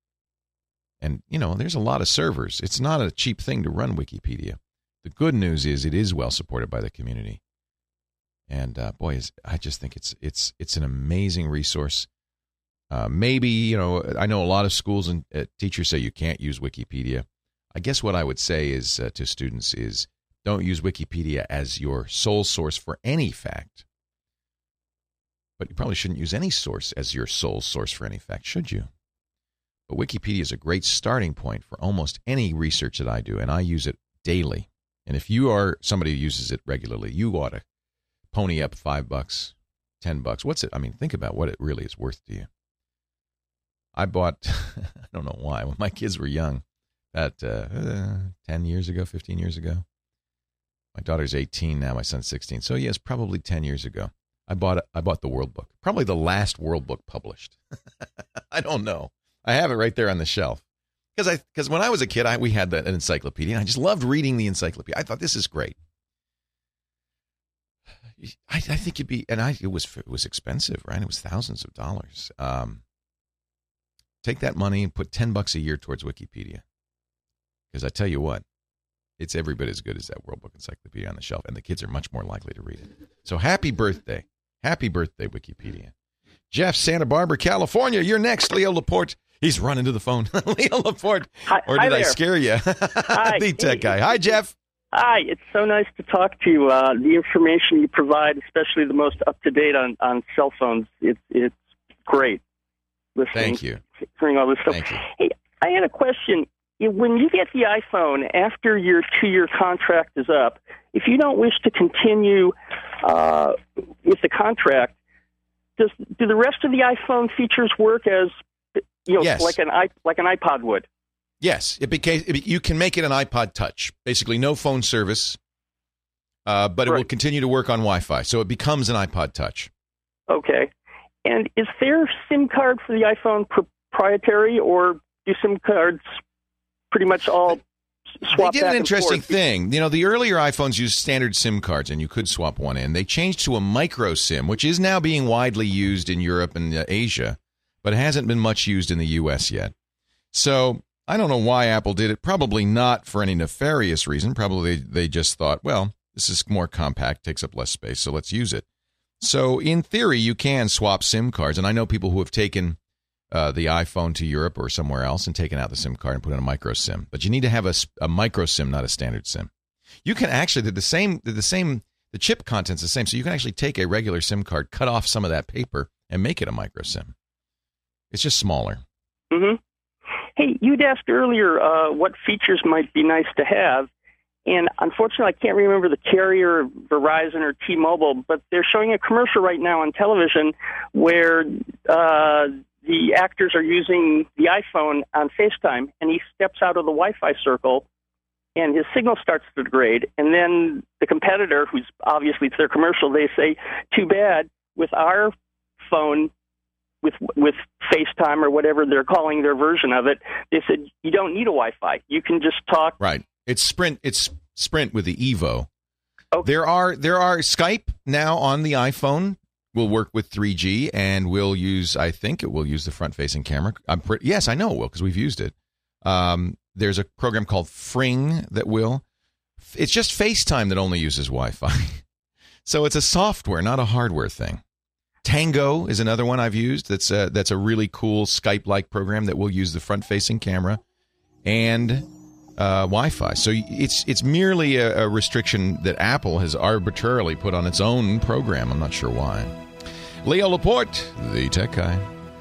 And, there's a lot of servers. It's not a cheap thing to run Wikipedia. The good news is it is well supported by the community. And I just think it's an amazing resource. Maybe, I know a lot of schools and teachers say you can't use Wikipedia. I guess what I would say is to students is don't use Wikipedia as your sole source for any fact. But you probably shouldn't use any source as your sole source for any fact, should you? But Wikipedia is a great starting point for almost any research that I do, and I use it daily. And if you are somebody who uses it regularly, you ought to pony up $5, $10. What's it? I mean, think about what it really is worth to you. I bought, I don't know why, when my kids were young, about 10 years ago, 15 years ago. My daughter's 18 now, my son's 16. So yes, probably 10 years ago. I bought the World Book, probably the last World Book published. I don't know. I have it right there on the shelf. Because when I was a kid, we had an encyclopedia, and I just loved reading the encyclopedia. I thought, this is great. I think it was expensive, right? It was thousands of dollars. Take that money and put $10 a year towards Wikipedia. Because I tell you what, it's every bit as good as that World Book Encyclopedia on the shelf, and the kids are much more likely to read it. So happy birthday. Happy birthday, Wikipedia. Jeff, Santa Barbara, California, you're next. Leo Laporte. He's running to the phone. Leo Laporte. Or did I scare you? Hi. The tech guy. Hi, Jeff. Hi, it's so nice to talk to you. The information you provide, especially the most up-to-date on cell phones, it's great. Listening, Thank you. Hearing all this stuff. Thank you. Hey, I had a question. When you get the iPhone, after your 2-year contract is up, if you don't wish to continue with the contract, do the rest of the iPhone features work as yes. like an iPod would? Yes, you can make it an iPod Touch. Basically, no phone service, but it will continue to work on Wi-Fi, so it becomes an iPod Touch. Okay. And is there SIM card for the iPhone proprietary, or do SIM cards pretty much all swap? They did an interesting thing. The earlier iPhones used standard SIM cards, and you could swap one in. They changed to a micro SIM, which is now being widely used in Europe and Asia, but it hasn't been much used in the U.S. yet. So I don't know why Apple did it. Probably not for any nefarious reason. Probably they just thought, well, this is more compact, takes up less space, so let's use it. So in theory, you can swap SIM cards. And I know people who have taken the iPhone to Europe or somewhere else and taken out the SIM card and put in a micro SIM. But you need to have a micro SIM, not a standard SIM. You can actually, the chip content's the same. So you can actually take a regular SIM card, cut off some of that paper, and make it a micro SIM. It's just smaller. Mm-hmm. Hey, you'd asked earlier what features might be nice to have, and unfortunately I can't remember the carrier, Verizon or T-Mobile, but they're showing a commercial right now on television where the actors are using the iPhone on FaceTime, and he steps out of the Wi-Fi circle, and his signal starts to degrade, and then the competitor, who's obviously, it's their commercial, they say, too bad, with our phone, with FaceTime or whatever they're calling their version of it, they said you don't need a Wi-Fi. You can just talk. Right. It's Sprint with the Evo. Okay. There are Skype now on the iPhone will work with 3G and will use, I think it will use the front-facing camera. Yes, I know it will because we've used it. There's a program called Fring that will. It's just FaceTime that only uses Wi-Fi. So it's a software, not a hardware thing. Tango is another one I've used. That's a really cool Skype-like program that will use the front-facing camera and Wi-Fi. So it's merely a restriction that Apple has arbitrarily put on its own program. I'm not sure why. Leo Laporte, the tech guy.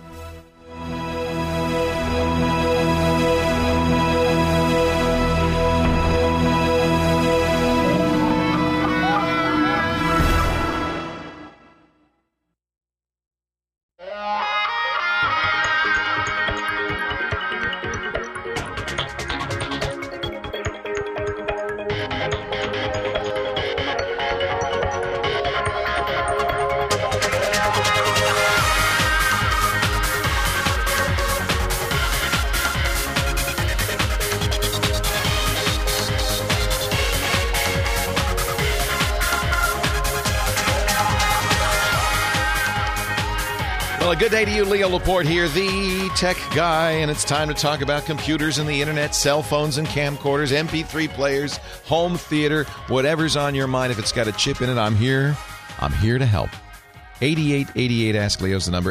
Well, a good day to you, Leo Laporte here, the tech guy, and it's time to talk about computers and the internet, cell phones and camcorders, MP3 players, home theater, whatever's on your mind. If it's got a chip in it, I'm here. I'm here to help. 8888 Ask Leo's the number,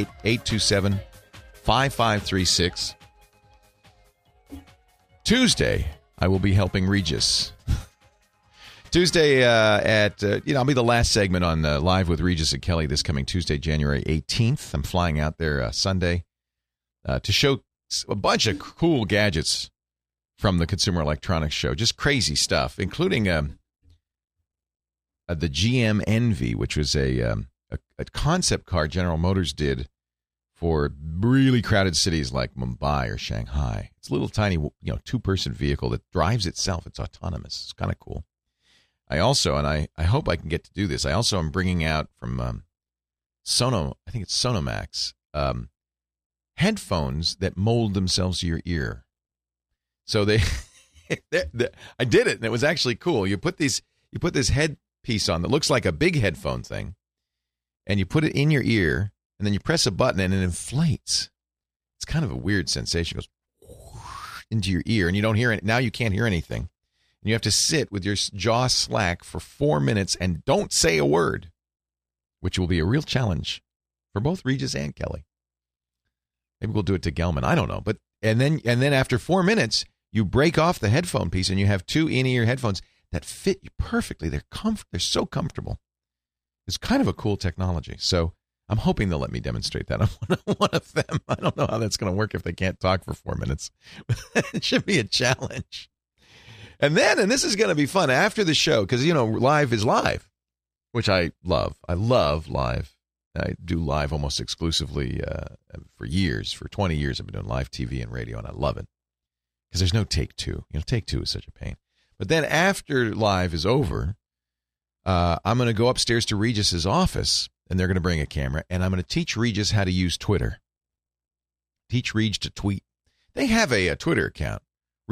888-827-5536. Tuesday, I will be helping Regis. Tuesday I'll be the last segment on Live with Regis and Kelly this coming Tuesday, January 18th. I'm flying out there Sunday to show a bunch of cool gadgets from the Consumer Electronics Show. Just crazy stuff, including the GM Envy, which was a concept car General Motors did for really crowded cities like Mumbai or Shanghai. It's a little tiny, two-person vehicle that drives itself. It's autonomous. It's kind of cool. I also, and I hope I can get to do this, I also am bringing out from I think it's Sonomax, headphones that mold themselves to your ear. So I did it, and it was actually cool. You put this headpiece on that looks like a big headphone thing, and you put it in your ear, and then you press a button, and it inflates. It's kind of a weird sensation. It goes into your ear, and you don't hear it. Now you can't hear anything. And you have to sit with your jaw slack for 4 minutes and don't say a word, which will be a real challenge for both Regis and Kelly. Maybe we'll do it to Gelman. I don't know. But and then after 4 minutes, you break off the headphone piece and you have two in-ear headphones that fit you perfectly. They're so comfortable. It's kind of a cool technology. So I'm hoping they'll let me demonstrate that on one of them. I don't know how that's going to work if they can't talk for 4 minutes. It should be a challenge. And this is going to be fun after the show, because, live is live, which I love. I love live. I do live almost exclusively for years. For 20 years, I've been doing live TV and radio, and I love it because there's no take two. Take two is such a pain. But then after live is over, I'm going to go upstairs to Regis's office, and they're going to bring a camera, and I'm going to teach Regis how to use Twitter. Teach Regis to tweet. They have a Twitter account.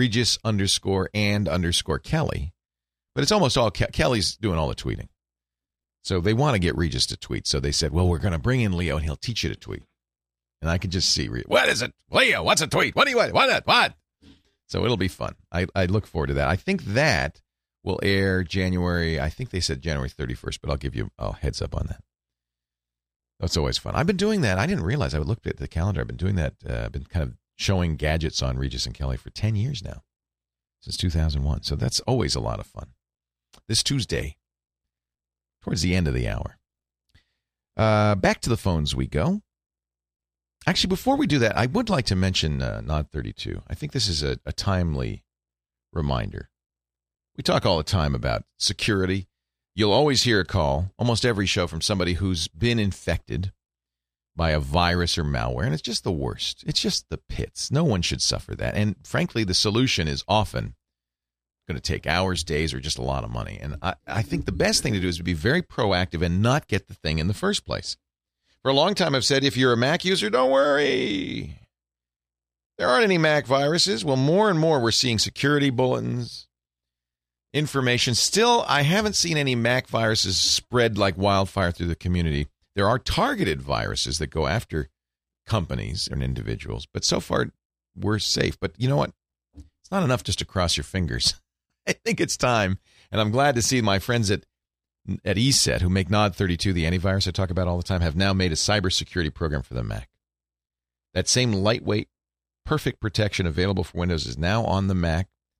Regis_and_Kelly. But it's almost all Kelly's doing all the tweeting. So they want to get Regis to tweet. So they said, well, we're going to bring in Leo and he'll teach you to tweet. And I can just see, what is it? Leo, what's a tweet? What do you want? What? So it'll be fun. I look forward to that. I think that will air January, I think they said January 31st, but I'll give you a heads up on that. That's always fun. I've been doing that. I didn't realize. I looked at the calendar. I've been doing that. I've been kind of showing gadgets on Regis and Kelly for 10 years now, since 2001. So that's always a lot of fun. This Tuesday, towards the end of the hour. Back to the phones we go. Actually, before we do that, I would like to mention Nod 32. I think this is a timely reminder. We talk all the time about security. You'll always hear a call, almost every show, from somebody who's been infected by a virus or malware, and it's just the worst. It's just the pits. No one should suffer that. And frankly, the solution is often going to take hours, days, or just a lot of money. And I think the best thing to do is to be very proactive and not get the thing in the first place. For a long time, I've said, if you're a Mac user, don't worry. There aren't any Mac viruses. Well, more and more we're seeing security bulletins, information. Still, I haven't seen any Mac viruses spread like wildfire through the community. There are targeted viruses that go after companies and individuals, but so far we're safe. But you know what? It's not enough just to cross your fingers. I think it's time, and I'm glad to see my friends at ESET, who make Nod 32, the antivirus I talk about all the time, have now made a cybersecurity program for the Mac. That same lightweight, perfect protection available for Windows is now on the Mac.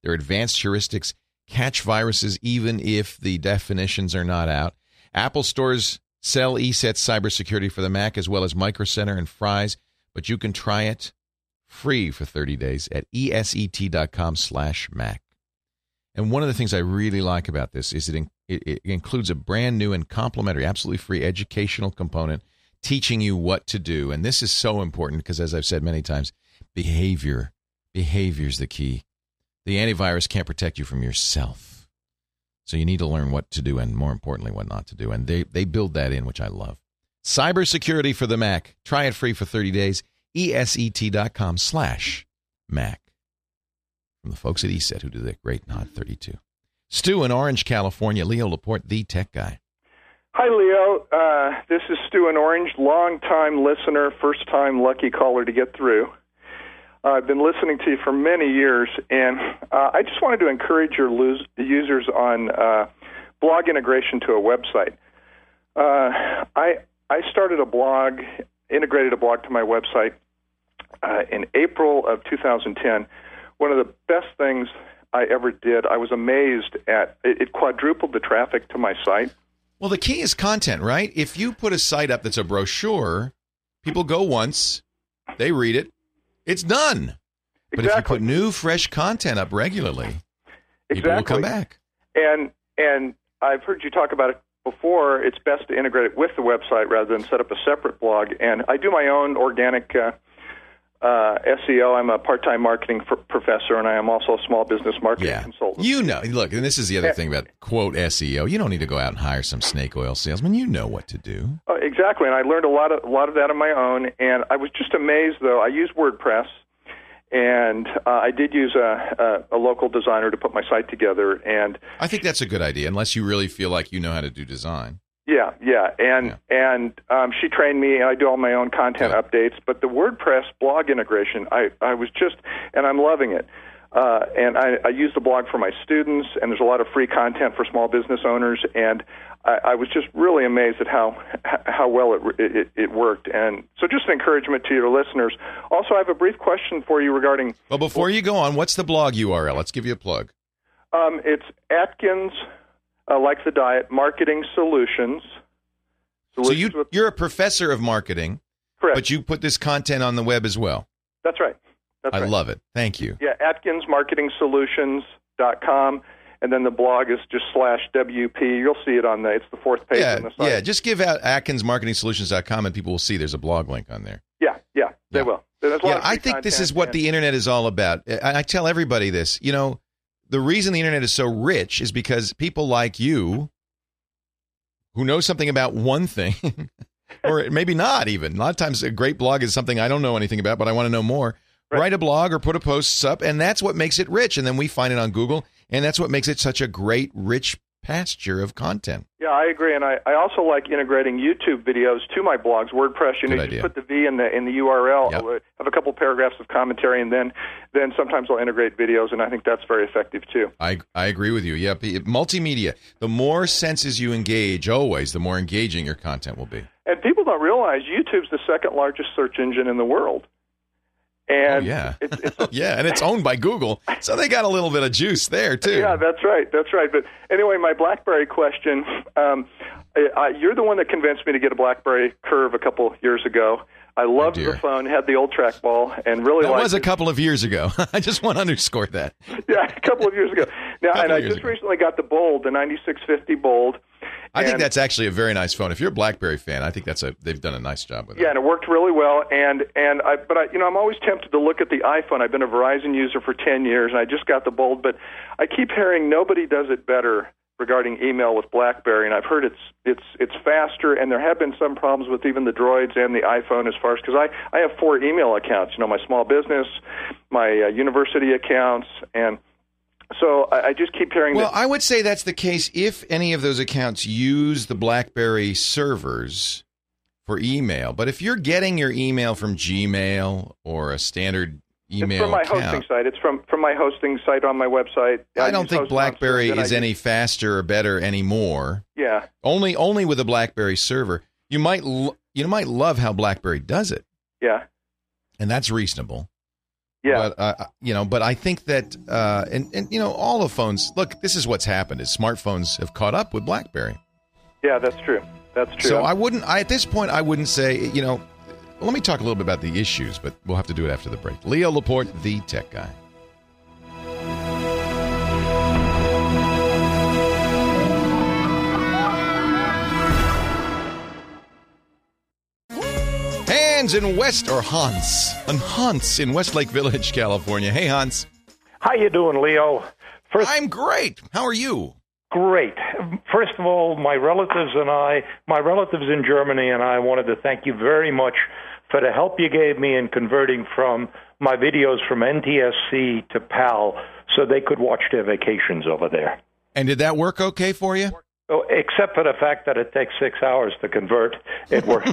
Their advanced heuristics catch viruses even if the definitions are not out. Apple stores sell ESET cybersecurity for the Mac as well as Micro Center and Fries, but you can try it free for 30 days at eset.com/Mac. And one of the things I really like about this is it includes a brand new and complimentary, absolutely free educational component teaching you what to do. And this is so important because, as I've said many times, behavior is the key. The antivirus can't protect you from yourself. So you need to learn what to do and, more importantly, what not to do. And they build that in, which I love. Cybersecurity for the Mac. Try it free for 30 days. ESET.com/Mac. From the folks at ESET who do that great Nod 32. Stu in Orange, California. Leo Laporte, the tech guy. Hi, Leo. This is Stu in Orange, long-time listener, first-time lucky caller to get through. I've been listening to you for many years, and I just wanted to encourage your users on blog integration to a website. I started a blog, integrated a blog to my website in April of 2010. One of the best things I ever did, I was amazed at, it quadrupled the traffic to my site. Well, the key is content, right? If you put a site up that's a brochure, people go once, they read it, it's done. But if you put new, fresh content up regularly, people will come back. And I've heard you talk about it before. It's best to integrate it with the website rather than set up a separate blog. And I do my own organic SEO. I'm a part-time marketing professor, and I am also a small business marketing consultant. You know, look, and this is the other thing about, quote, SEO. You don't need to go out and hire some snake oil salesman. You know what to do. Exactly, and I learned a lot of that on my own, and I was just amazed, though. I use WordPress, and I did use a local designer to put my site together. And I think that's a good idea, unless you really feel like you know how to do design. Yeah, and she trained me, and I do all my own content updates. But the WordPress blog integration, I was just, and I'm loving it. And I use the blog for my students, and there's a lot of free content for small business owners. And I was just really amazed at how well it worked. And so, just an encouragement to your listeners. Also, I have a brief question for you regarding. Well, before you go on, what's the blog URL? Let's give you a plug. It's Atkins. Like the diet, marketing solutions. So you're a professor of marketing, correct? But you put this content on the web as well. That's right. I love it. Thank you. Yeah, AtkinsMarketingSolutions.com, and then the blog is just /WP. You'll see it on it's the fourth page on the site. Yeah, just give out AtkinsMarketingSolutions.com, and people will see there's a blog link on there. Yeah, they will. I think this is what the internet is all about. I tell everybody this. You know, the reason the internet is so rich is because people like you who know something about one thing, or maybe not even. A lot of times a great blog is something I don't know anything about, but I want to know more. Right. Write a blog or put a post up, and that's what makes it rich. And then we find it on Google, and that's what makes it such a great, rich pasture of content. Yeah, I agree, and I also like integrating YouTube videos to my blogs. WordPress, you just put the V in the URL. Yep. I'll have a couple paragraphs of commentary, and then sometimes I'll integrate videos, and I think that's very effective too. I agree with you. Yeah, multimedia. The more senses you engage, always, the more engaging your content will be. And people don't realize YouTube's the second largest search engine in the world. And and it's owned by Google, so they got a little bit of juice there too. Yeah, that's right. But anyway, my BlackBerry question: you're the one that convinced me to get a BlackBerry Curve a couple years ago. I loved the phone, had the old trackball, and really liked it. That was a couple of years ago. I just want to underscore that. Yeah, a couple of years ago. Now, and I just recently got the Bold, the 9650 Bold. I think that's actually a very nice phone. If you're a BlackBerry fan, I think they've done a nice job with it. Yeah, and it worked really well. I'm always tempted to look at the iPhone. I've been a Verizon user for 10 years, and I just got the Bold, but I keep hearing nobody does it better regarding email with BlackBerry, and I've heard it's faster, and there have been some problems with even the Droids and the iPhone as far as, because I have 4 email accounts, my small business, my university accounts, and so I just keep hearing Well, I would say that's the case if any of those accounts use the BlackBerry servers for email. But if you're getting your email from Gmail or a standard email account... It's from my hosting site. It's from my hosting site on my website. I don't think BlackBerry is any faster or better anymore. Yeah. Only with a BlackBerry server. You might love how BlackBerry does it. Yeah. And that's reasonable. Yeah. But, but I think that, all the phones, look, this is what's happened is smartphones have caught up with BlackBerry. Yeah, that's true. That's true. So at this point, I wouldn't say, let me talk a little bit about the issues, but we'll have to do it after the break. Leo Laporte, the tech guy. Hans in Hans in Westlake Village, California. Hey, Hans. How you doing, Leo? I'm great. How are you? Great. First of all, my relatives in Germany and I wanted to thank you very much for the help you gave me in converting from my videos from NTSC to PAL so they could watch their vacations over there. And did that work okay for you? Oh, except for the fact that it takes 6 hours to convert, it works.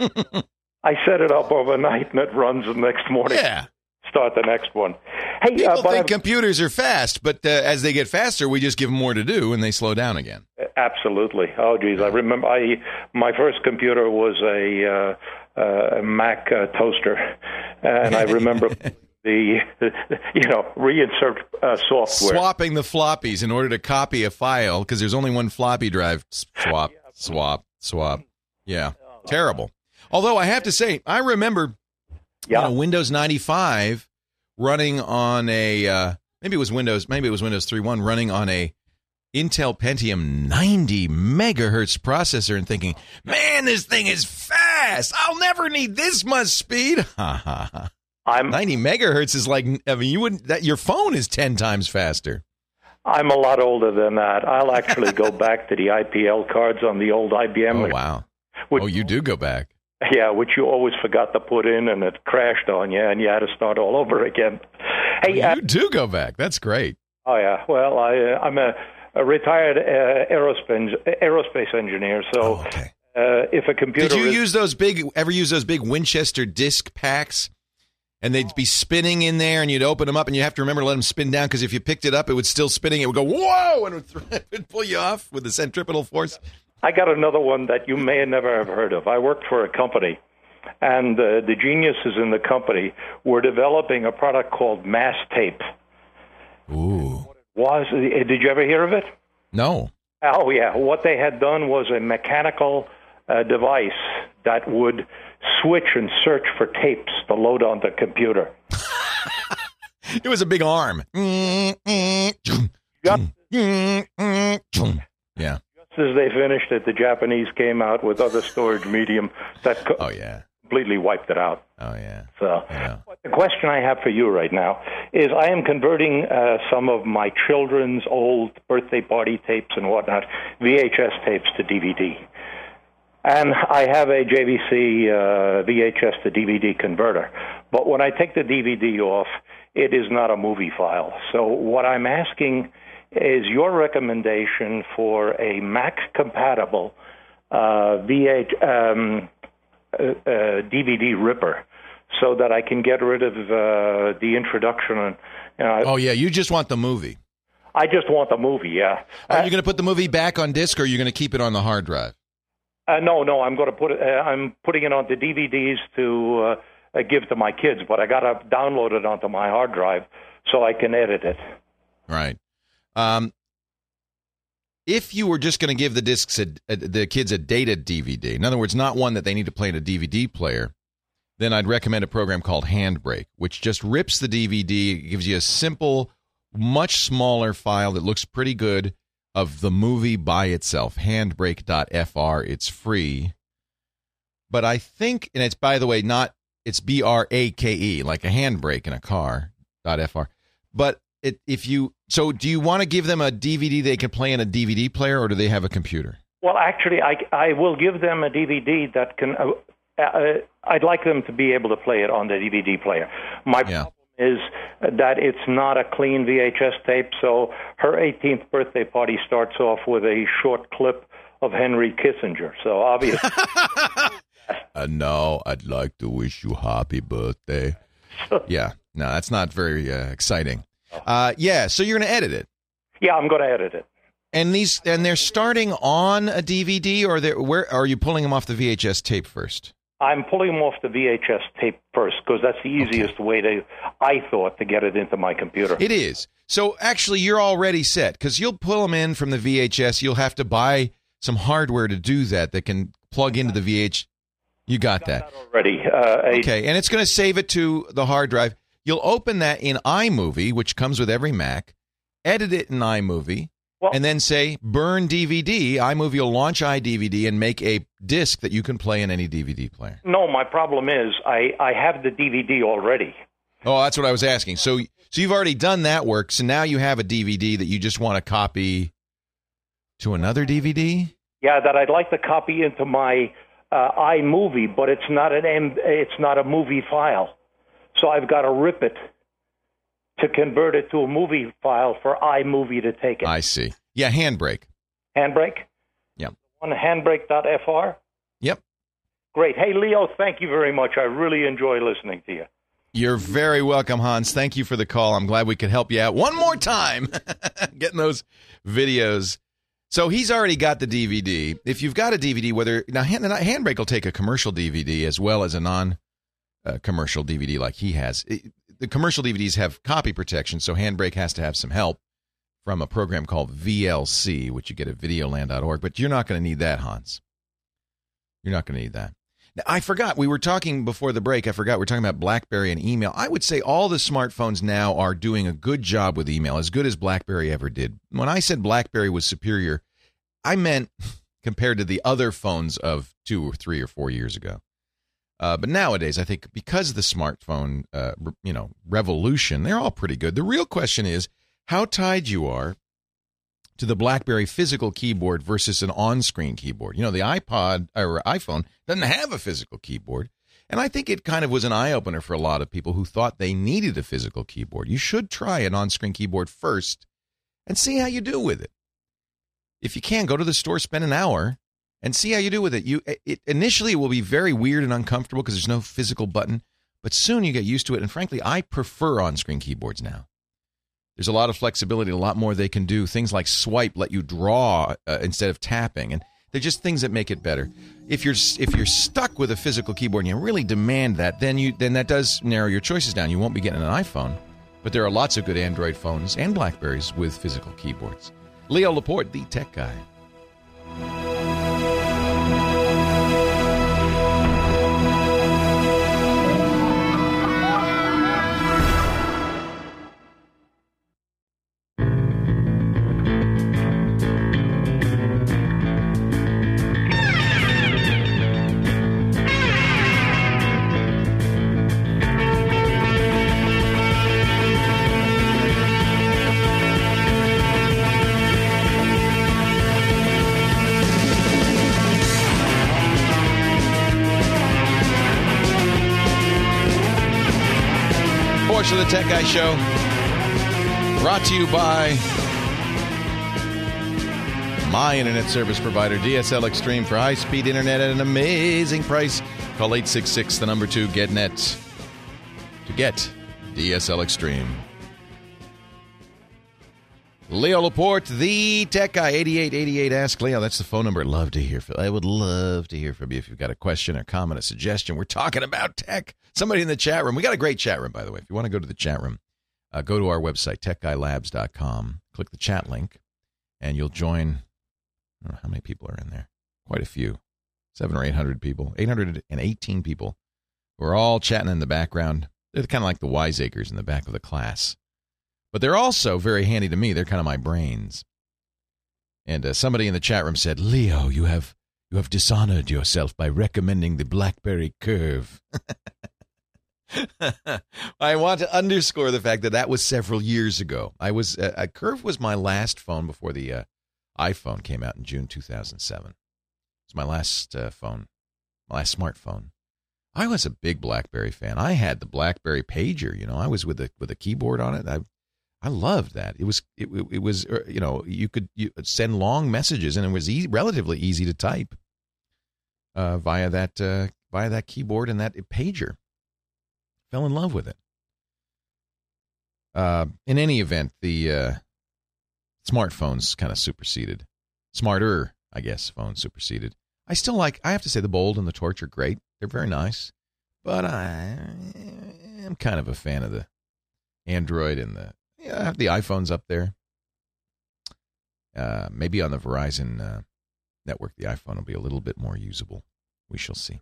I set it up overnight, and it runs the next morning. Yeah. Start the next one. Hey, people think computers are fast, but as they get faster, we just give them more to do, and they slow down again. Absolutely. Oh, geez. I remember my first computer was a Mac toaster, and I remember the reinsert software. Swapping the floppies in order to copy a file, because there's only one floppy drive. Swap. Yeah, terrible. Although I have to say, I remember Windows 95 running on a maybe it was Windows 3.1 running on a Intel Pentium 90 megahertz processor and thinking, man, this thing is fast. I'll never need this much speed. 90 megahertz is like, your phone is 10 times faster. I'm a lot older than that. I'll actually go back to the IPL cards on the old IBM. Oh, wow. You do go back. Yeah, which you always forgot to put in, and it crashed on you, and you had to start all over again. Hey, you do go back. That's great. Oh, yeah. Well, I'm a retired aerospace engineer, so if a computer... Did you ever use those big Winchester disk packs? And they'd be spinning in there, and you'd open them up, and you have to remember to let them spin down, because if you picked it up, it would still spinning. It would go, whoa, and it would pull you off with the centripetal force. I got another one that you may never have heard of. I worked for a company, and the geniuses in the company were developing a product called Mass Tape. Ooh. Did you ever hear of it? No. Oh, yeah. What they had done was a mechanical device that would switch and search for tapes to load on the computer. It was a big arm. Yeah. As they finished it, the Japanese came out with other storage medium that completely wiped it out. Oh, yeah. So the question I have for you right now is I am converting some of my children's old birthday party tapes and whatnot, VHS tapes, to DVD. And I have a JVC VHS to DVD converter. But when I take the DVD off, it is not a movie file. So what I'm asking is your recommendation for a Mac-compatible DVD ripper so that I can get rid of the introduction. You just want the movie. I just want the movie, yeah. Are you going to put the movie back on disc, or are you going to keep it on the hard drive? No, I'm going to put it. I'm putting it onto DVDs to give to my kids, but I got to download it onto my hard drive so I can edit it. Right. If you were just going to give the discs the kids a data DVD, in other words, not one that they need to play in a DVD player, then I'd recommend a program called Handbrake, which just rips the DVD, gives you a simple, much smaller file that looks pretty good of the movie by itself. Handbrake.fr. It's free. But I think, and it's, by the way, it's BRAKE, like a handbrake in a car, .fr. But do you want to give them a DVD they can play in a DVD player, or do they have a computer? Well, actually, I will give them a DVD that can. I'd like them to be able to play it on the DVD player. My problem is that it's not a clean VHS tape, so her 18th birthday party starts off with a short clip of Henry Kissinger. So obviously. And now I'd like to wish you happy birthday. Yeah, no, that's not very exciting. So you're going to edit it. Yeah, I'm going to edit it. And they're starting on a DVD, or where are you pulling them off the VHS tape first? I'm pulling them off the VHS tape first because that's the easiest way I thought, to get it into my computer. It is. So actually, you're already set because you'll pull them in from the VHS. You'll have to buy some hardware to do that can plug into the VH. You got that already. Okay, and it's going to save it to the hard drive. You'll open that in iMovie, which comes with every Mac, edit it in iMovie, and then say, burn DVD. iMovie will launch iDVD and make a disc that you can play in any DVD player. No, my problem is I have the DVD already. Oh, that's what I was asking. So you've already done that work, so now you have a DVD that you just want to copy to another DVD? Yeah, that I'd like to copy into my iMovie, but it's not a movie file. So I've got to rip it to convert it to a movie file for iMovie to take it. I see. Yeah, Handbrake. Handbrake? Yeah. On handbrake.fr? Yep. Great. Hey, Leo, thank you very much. I really enjoy listening to you. You're very welcome, Hans. Thank you for the call. I'm glad we could help you out one more time getting those videos. So he's already got the DVD. If you've got a DVD, now Handbrake will take a commercial DVD as well as a non-commercial DVD like he has. The commercial DVDs have copy protection, so Handbrake has to have some help from a program called VLC, which you get at videoland.org. But you're not going to need that, Hans. You're not going to need that. Now, I forgot. We were talking before the break. We were talking about BlackBerry and email. I would say all the smartphones now are doing a good job with email, as good as BlackBerry ever did. When I said BlackBerry was superior, I meant compared to the other phones of 2 or 3 or 4 years ago. But nowadays, I think because of the smartphone, revolution, they're all pretty good. The real question is how tied you are to the BlackBerry physical keyboard versus an on-screen keyboard. The iPod or iPhone doesn't have a physical keyboard, and I think it kind of was an eye-opener for a lot of people who thought they needed a physical keyboard. You should try an on-screen keyboard first and see how you do with it. If you can, go to the store, spend an hour, and see how you do with it. Initially, it will be very weird and uncomfortable because there's no physical button, but soon you get used to it, and frankly, I prefer on-screen keyboards now. There's a lot of flexibility, a lot more they can do. Things like swipe let you draw instead of tapping, and they're just things that make it better. If you're stuck with a physical keyboard and you really demand that, then that does narrow your choices down. You won't be getting an iPhone, but there are lots of good Android phones and BlackBerries with physical keyboards. Leo Laporte, the tech guy. Of the Tech Guy Show, brought to you by my internet service provider, DSL Extreme, for high-speed internet at an amazing price. Call 866-2-GET-NET to get DSL Extreme. Leo Laporte, the Tech Guy, 8888. Ask Leo. That's the phone number. I would love to hear from you if you've got a question or comment, a suggestion. We're talking about tech. Somebody in the chat room. We got a great chat room, by the way. If you want to go to the chat room, go to our website, techguylabs.com. Click the chat link, and you'll join. I don't know how many people are in there. Quite a few. 700 or 800 people. 818 people who are all chatting in the background. They're kind of like the wiseacres in the back of the class. But they're also very handy to me. They're kind of my brains. And somebody in the chat room said, Leo, you have dishonored yourself by recommending the BlackBerry Curve. I want to underscore the fact that was several years ago. Curve was my last phone before the iPhone came out in June 2007. It's my last phone, my last smartphone. I was a big BlackBerry fan. I had the BlackBerry Pager. I was with a keyboard on it. I loved that. It was you could send long messages, and it was relatively easy to type via that keyboard and that pager. Fell in love with it. In any event, the smartphones kind of superseded. Smarter, I guess, phones superseded. I have to say, the Bold and the Torch are great. They're very nice. But I am kind of a fan of the Android and I have the iPhones up there. Maybe on the Verizon network, the iPhone will be a little bit more usable. We shall see.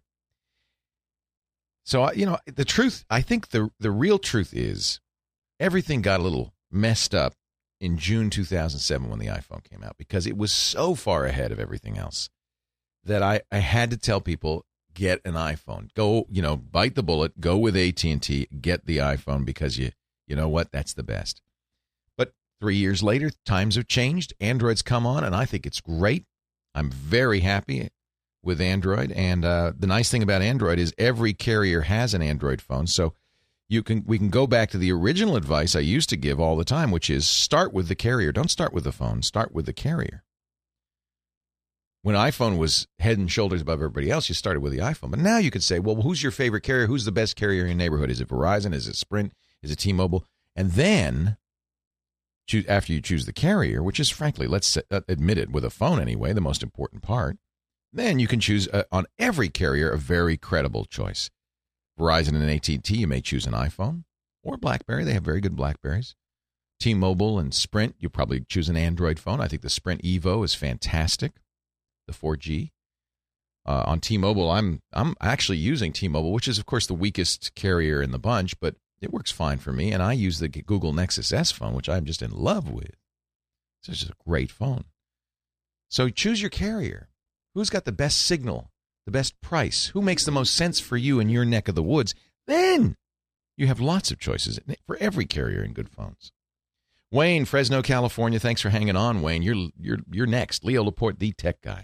So, the truth, I think the real truth is everything got a little messed up in June 2007 when the iPhone came out because it was so far ahead of everything else that I had to tell people, get an iPhone. Go, bite the bullet, go with AT&T, get the iPhone because you know what? That's the best. But 3 years later, times have changed. Android's come on, and I think it's great. I'm very happy with Android. And the nice thing about Android is every carrier has an Android phone. So we can go back to the original advice I used to give all the time, which is start with the carrier. Don't start with the phone. Start with the carrier. When iPhone was head and shoulders above everybody else, you started with the iPhone. But now you could say, well, who's your favorite carrier? Who's the best carrier in your neighborhood? Is it Verizon? Is it Sprint? Is it T-Mobile? And then, after you choose the carrier, which is, frankly, let's admit it, with a phone anyway, the most important part, then you can choose on every carrier a very credible choice. Verizon and AT&T, you may choose an iPhone or BlackBerry. They have very good BlackBerries. T-Mobile and Sprint, you probably choose an Android phone. I think the Sprint Evo is fantastic. The 4G. On T-Mobile, I'm actually using T-Mobile, which is, of course, the weakest carrier in the bunch, but it works fine for me, and I use the Google Nexus S phone, which I'm just in love with. It's just a great phone. So choose your carrier. Who's got the best signal, the best price? Who makes the most sense for you in your neck of the woods? Then you have lots of choices for every carrier in good phones. Wayne, Fresno, California, thanks for hanging on, Wayne. You're next. Leo Laporte, the tech guy.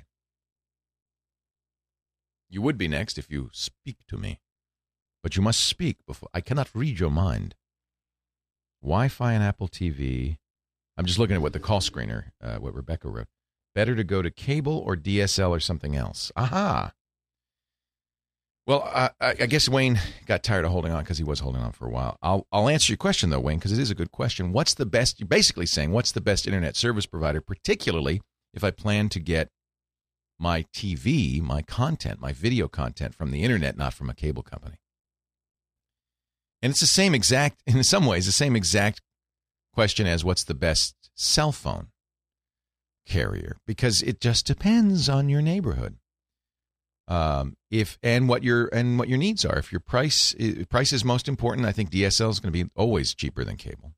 You would be next if you speak to me. But you must speak before. I cannot read your mind. Wi-Fi and Apple TV. I'm just looking at what the call screener, what Rebecca wrote. Better to go to cable or DSL or something else. Aha. Well, I guess Wayne got tired of holding on because he was holding on for a while. I'll answer your question, though, Wayne, because it is a good question. What's the best? You're basically saying, what's the best internet service provider, particularly if I plan to get my TV, my content, my video content from the internet, not from a cable company. And it's the same exact, in some ways, the same exact question as what's the best cell phone carrier, because it just depends on your neighborhood. What your needs are. If your price is most important, I think DSL is going to be always cheaper than cable.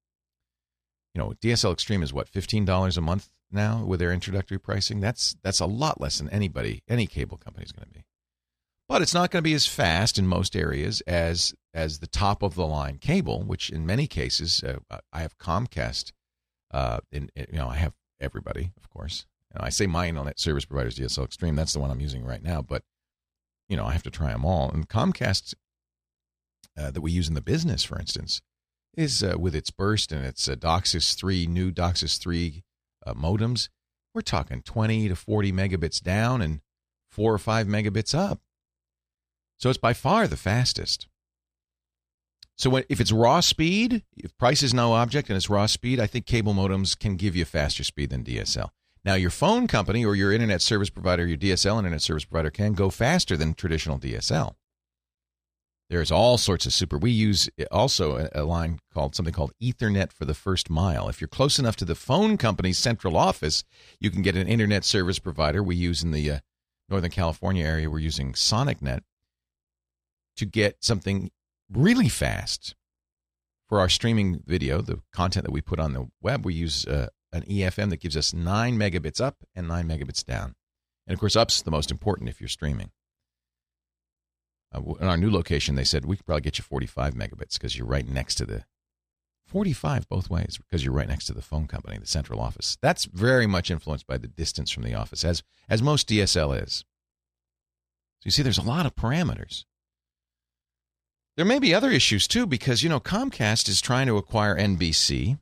DSL Extreme is what, $15 a month now with their introductory pricing. That's a lot less than any cable company is going to be. But it's not going to be as fast in most areas as the top of the line cable, which in many cases I have Comcast. I have everybody, of course. I say my internet service provider is DSL Extreme. That's the one I'm using right now. But I have to try them all. And Comcast that we use in the business, for instance, is with its burst and its DOCSIS 3, new DOCSIS 3 modems, we're talking 20 to 40 megabits down and 4 or 5 megabits up. So it's by far the fastest. So if it's raw speed, if price is no object and it's raw speed, I think cable modems can give you faster speed than DSL. Now, your phone company or your internet service provider, your DSL internet service provider can go faster than traditional DSL. There's all sorts of we use also a line something called Ethernet for the first mile. If you're close enough to the phone company's central office, you can get an internet service provider. We use in the Northern California area, we're using SonicNet to get something really fast for our streaming video, the content that we put on the web. We use an EFM that gives us 9 megabits up and 9 megabits down. And, of course, up's the most important if you're streaming. In our new location, they said we could probably get you 45 megabits because you're right next to the 45 both ways because you're right next to the phone company, the central office. That's very much influenced by the distance from the office, as most DSL is. So you see, there's a lot of parameters. There may be other issues, too, because, Comcast is trying to acquire NBC.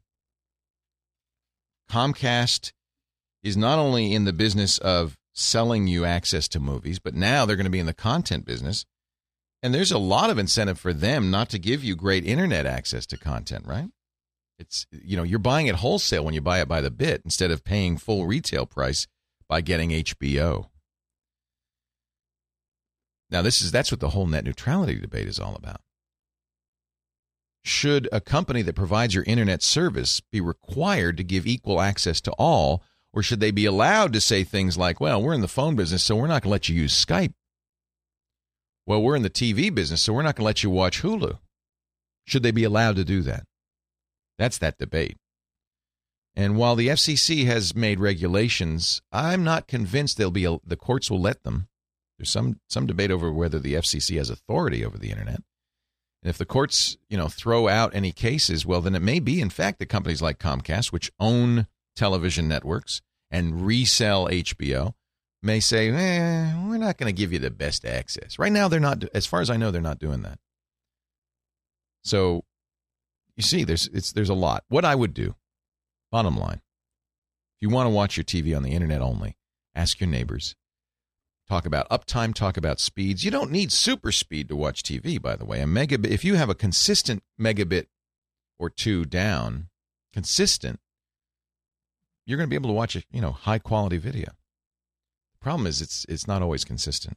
Comcast is not only in the business of selling you access to movies, but now they're going to be in the content business. And there's a lot of incentive for them not to give you great internet access to content, right? It's, you're buying it wholesale when you buy it by the bit instead of paying full retail price by getting HBO. Now, that's what the whole net neutrality debate is all about. Should a company that provides your internet service be required to give equal access to all, or should they be allowed to say things like, well, we're in the phone business, so we're not going to let you use Skype. Well, we're in the TV business, so we're not going to let you watch Hulu. Should they be allowed to do that? That's that debate. And while the FCC has made regulations, I'm not convinced the courts will let them. There's some debate over whether the FCC has authority over the internet. And if the courts, throw out any cases, well, then it may be, in fact, that companies like Comcast, which own television networks and resell HBO, may say, we're not going to give you the best access. Right now, they're not. As far as I know, they're not doing that. So, you see, there's a lot. What I would do, bottom line, if you want to watch your TV on the internet only, ask your neighbors. Talk about uptime, talk about speeds. You don't need super speed to watch TV, by the way. A megabit, if you have a consistent megabit or two down, consistent, you're going to be able to watch a high quality video. The problem is it's not always consistent.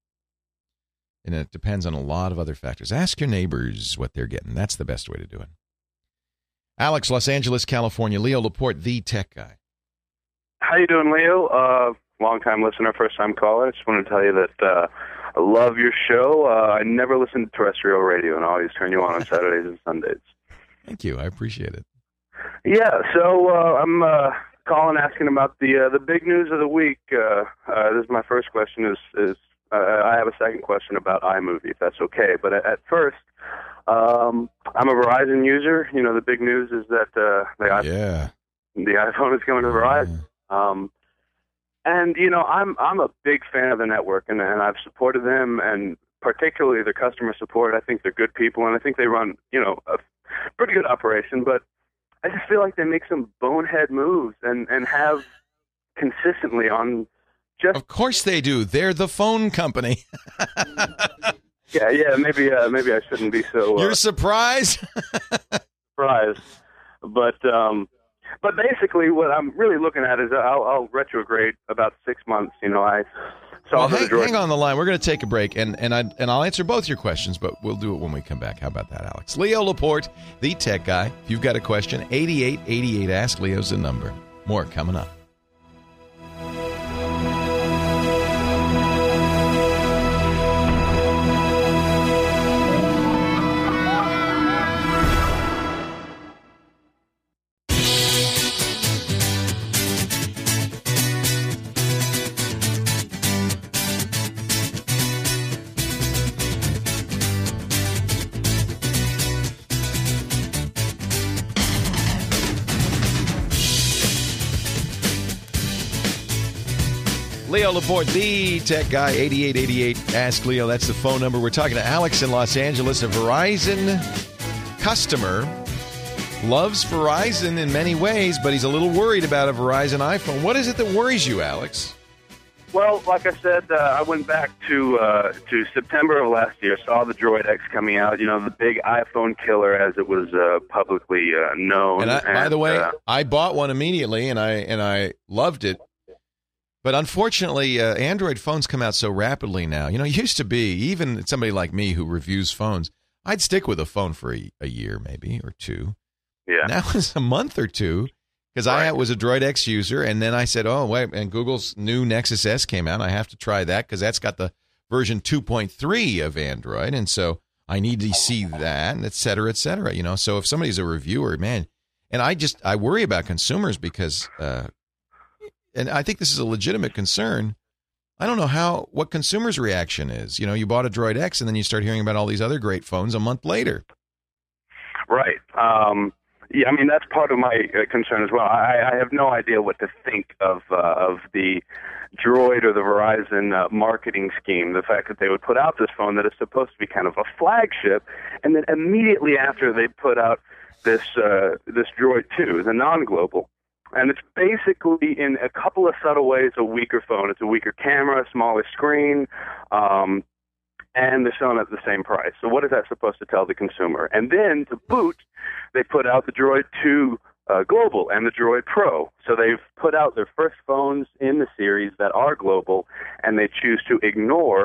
And it depends on a lot of other factors. Ask your neighbors what they're getting. That's the best way to do it. Alex, Los Angeles, California. Leo Laporte, the tech guy. How you doing, Leo? Long-time listener, first-time caller. I just want to tell you that I love your show. I never listen to terrestrial radio, and I always turn you on Saturdays and Sundays. Thank you. I appreciate it. Yeah, so I'm calling asking about the big news of the week. This is my first question. Is I have a second question about iMovie, if that's okay. But at first, I'm a Verizon user. The big news is that the iPhone is coming to Verizon. And, I'm a big fan of the network, and I've supported them, and particularly the customer support. I think they're good people, and I think they run, a pretty good operation. But I just feel like they make some bonehead moves and have consistently on just... Of course they do. They're the phone company. Yeah, maybe I shouldn't be so... You're surprised? Surprised. But basically, what I'm really looking at is I'll retrograde about 6 months. I saw hang on the line. We're going to take a break, and I'll answer both your questions, but we'll do it when we come back. How about that, Alex? Leo Laporte, the tech guy. If you've got a question, 8888 Ask Leo's the number. More coming up. Leo Laporte, the tech guy, 8888 Ask Leo. That's the phone number. We're talking to Alex in Los Angeles, a Verizon customer. Loves Verizon in many ways, but he's a little worried about a Verizon iPhone. What is it that worries you, Alex? Well, like I said, I went back to September of last year, saw the Droid X coming out, the big iPhone killer as it was publicly known. And by the way, I bought one immediately, and I loved it. But unfortunately, Android phones come out so rapidly now. It used to be, even somebody like me who reviews phones, I'd stick with a phone for a year maybe or two. Yeah. Now it's a month or two because I was a Droid X user, and then I said, oh, wait, and Google's new Nexus S came out. I have to try that because that's got the version 2.3 of Android, and so I need to see that, and et cetera, et cetera. So if somebody's a reviewer, man, and I worry about consumers because and I think this is a legitimate concern. I don't know what consumers' reaction is. You bought a Droid X and then you start hearing about all these other great phones a month later. Right. Yeah, that's part of my concern as well. I have no idea what to think of the Droid or the Verizon marketing scheme. The fact that they would put out this phone that is supposed to be kind of a flagship, and then immediately after they put out this Droid 2, the non-global. And it's basically, in a couple of subtle ways, a weaker phone. It's a weaker camera, smaller screen, and they're selling at the same price. So what is that supposed to tell the consumer? And then, to boot, they put out the Droid 2 Global and the Droid Pro. So they've put out their first phones in the series that are global, and they choose to ignore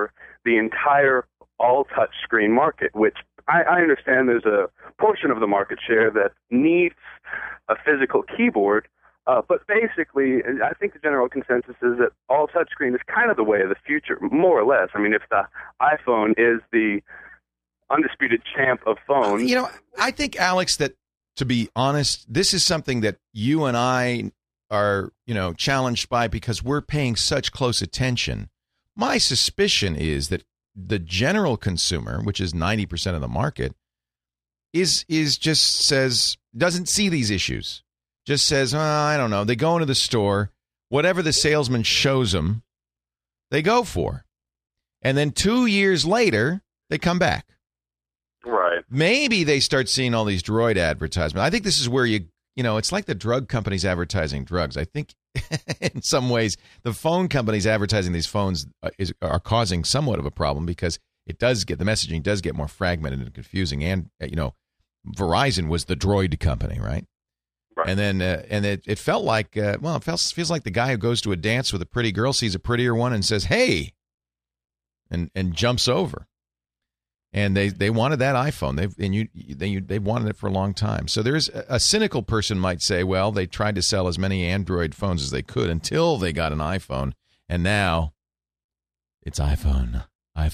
the entire all-touch screen market, which I understand there's a portion of the market share that needs a physical keyboard, but basically, I think the general consensus is that all touchscreen is kind of the way of the future, more or less. I mean, if the iPhone is the undisputed champ of phones. I think, Alex, that, to be honest, this is something that you and I are, challenged by because we're paying such close attention. My suspicion is that the general consumer, which is 90% of the market, is just says, doesn't see these issues. Just says, I don't know. They go into the store, whatever the salesman shows them, they go for. And then 2 years later, they come back. Right. Maybe they start seeing all these Droid advertisements. I think this is where it's like the drug companies advertising drugs. I think in some ways the phone companies advertising these phones are causing somewhat of a problem because the messaging does get more fragmented and confusing. And, Verizon was the Droid company, right? Right. And then it felt like, feels like the guy who goes to a dance with a pretty girl sees a prettier one and says, hey, and jumps over. And they wanted that iPhone. They've wanted it for a long time. So there's a cynical person might say, well, they tried to sell as many Android phones as they could until they got an iPhone, and now it's iPhone. I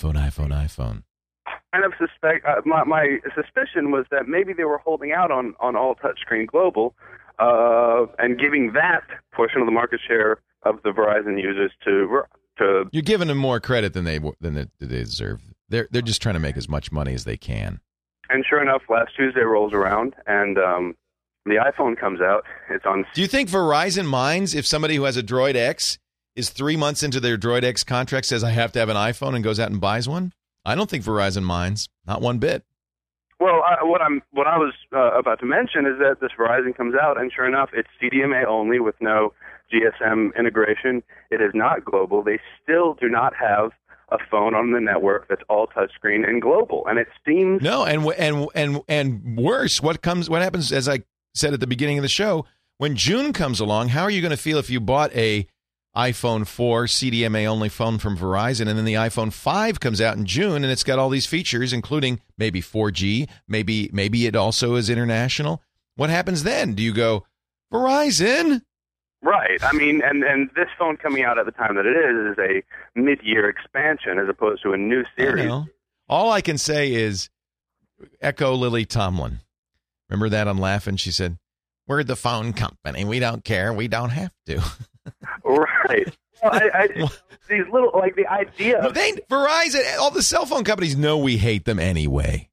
kind of suspect my suspicion was that maybe they were holding out on all touchscreen global and giving that portion of the market share of the Verizon users to. You're giving them more credit than they deserve. They're just trying to make as much money as they can. And sure enough, last Tuesday rolls around and the iPhone comes out. It's on. Do you think Verizon minds if somebody who has a Droid X is 3 months into their Droid X contract, says I have to have an iPhone, and goes out and buys one? I don't think Verizon minds, not one bit. Well, what I was about to mention is that this Verizon comes out, and sure enough, it's CDMA only with no GSM integration. It is not global. They still do not have a phone on the network that's all touchscreen and global, and it seems no. And worse, what happens? As I said at the beginning of the show, when June comes along, how are you going to feel if you bought a iPhone 4 CDMA only phone from Verizon, and then the iPhone 5 comes out in June, and it's got all these features, including maybe 4G, maybe it also is international? What happens then? Do you go, Verizon? Right. I mean, and this phone coming out at the time that it is a mid-year expansion as opposed to a new series. All I can say is echo Lily Tomlin. Remember that on Laughing? She said, we're the phone company. We don't care. We don't have to. Right. Well, these little, like the idea of... Verizon, all the cell phone companies know we hate them anyway.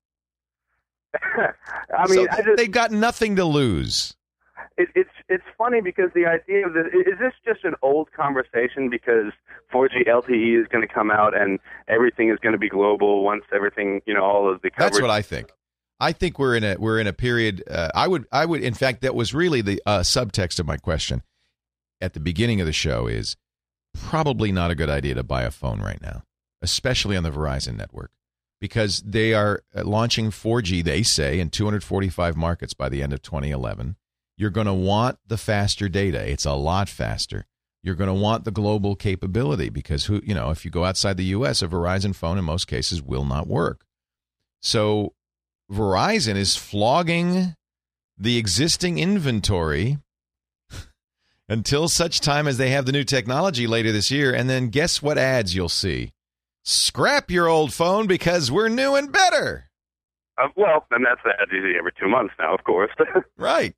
I mean, they've got nothing to lose. It's funny because the idea of this, is this just an old conversation because 4G LTE is going to come out and everything is going to be global once everything, all of the coverage. That's what I think. I think we're in a period. I would in fact, that was really the subtext of my question at the beginning of the show is probably not a good idea to buy a phone right now, especially on the Verizon network, because they are launching 4G, they say, in 245 markets by the end of 2011. You're going to want the faster data. It's a lot faster. You're going to want the global capability because if you go outside the U.S., a Verizon phone in most cases will not work. So Verizon is flogging the existing inventory until such time as they have the new technology later this year. And then guess what ads you'll see? Scrap your old phone because we're new and better. Well, and that's the ad every 2 months now, of course. Right.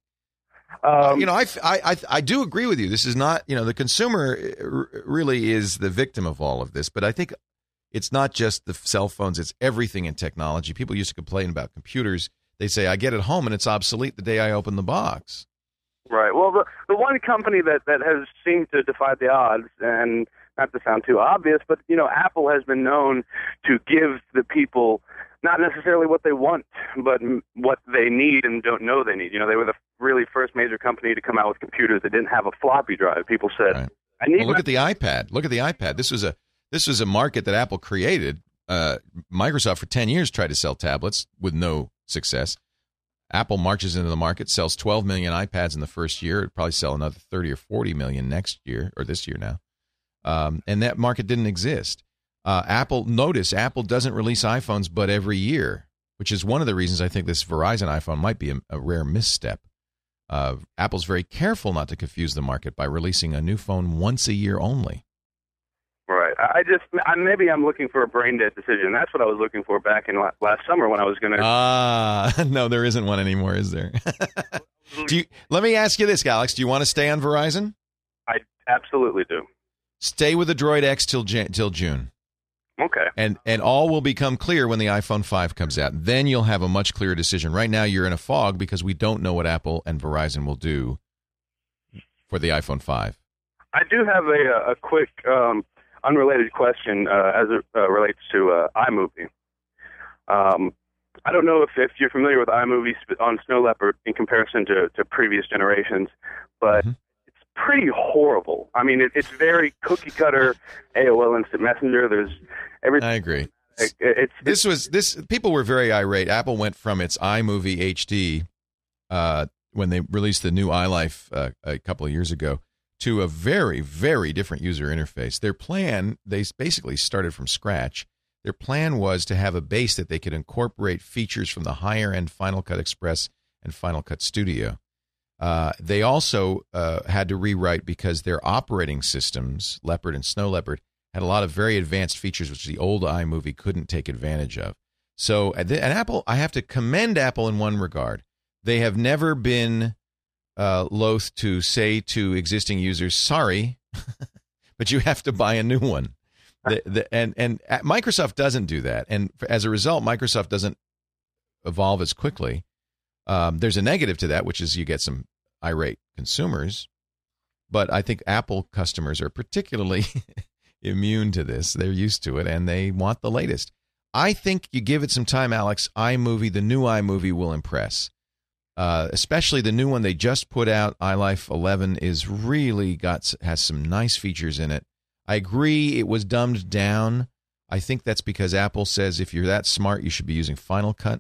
I do agree with you. This is not, the consumer really is the victim of all of this. But I think it's not just the cell phones. It's everything in technology. People used to complain about computers. They say, I get it home and it's obsolete the day I open the box. Right. Well, the one company that has seemed to defy the odds, and not to sound too obvious, but, Apple has been known to give the people not necessarily what they want, but what they need and don't know they need. They were the really first major company to come out with computers that didn't have a floppy drive. People said, right. Look at the iPad. Look at the iPad. This was a market that Apple created. Microsoft for 10 years tried to sell tablets with no success. Apple marches into the market, sells 12 million iPads in the first year. It'd probably sell another 30 or 40 million next year, or this year now. And that market didn't exist. Apple doesn't release iPhones but every year, which is one of the reasons I think this Verizon iPhone might be a rare misstep. Apple's very careful not to confuse the market by releasing a new phone once a year only. Right. Maybe I'm looking for a brain-dead decision. That's what I was looking for back in last summer when I was going to... No, there isn't one anymore, is there? Let me ask you this, Alex. Do you want to stay on Verizon? I absolutely do. Stay with the Droid X till June. Okay. And all will become clear when the iPhone 5 comes out. Then you'll have a much clearer decision. Right now, you're in a fog because we don't know what Apple and Verizon will do for the iPhone 5. I do have a quick... unrelated question as it relates to iMovie. I don't know if you're familiar with iMovie on Snow Leopard in comparison to previous generations, but it's pretty horrible. I mean, it's very cookie-cutter AOL Instant Messenger. There's everything. I agree. People were very irate. Apple went from its iMovie HD when they released the new iLife a couple of years ago to a very, very different user interface. Their plan, they basically started from scratch. Their plan was to have a base that they could incorporate features from the higher-end Final Cut Express and Final Cut Studio. They also had to rewrite because their operating systems, Leopard and Snow Leopard, had a lot of very advanced features which the old iMovie couldn't take advantage of. So, and Apple, I have to commend Apple in one regard. They have never been loath to say to existing users, sorry, but you have to buy a new one. And Microsoft doesn't do that. And as a result, Microsoft doesn't evolve as quickly. There's a negative to that, which is you get some irate consumers. But I think Apple customers are particularly immune to this. They're used to it, and they want the latest. I think you give it some time, Alex, iMovie, the new iMovie will impress. Especially the new one they just put out, iLife 11, is really has some nice features in it. I agree it was dumbed down. I think that's because Apple says if you're that smart, you should be using Final Cut.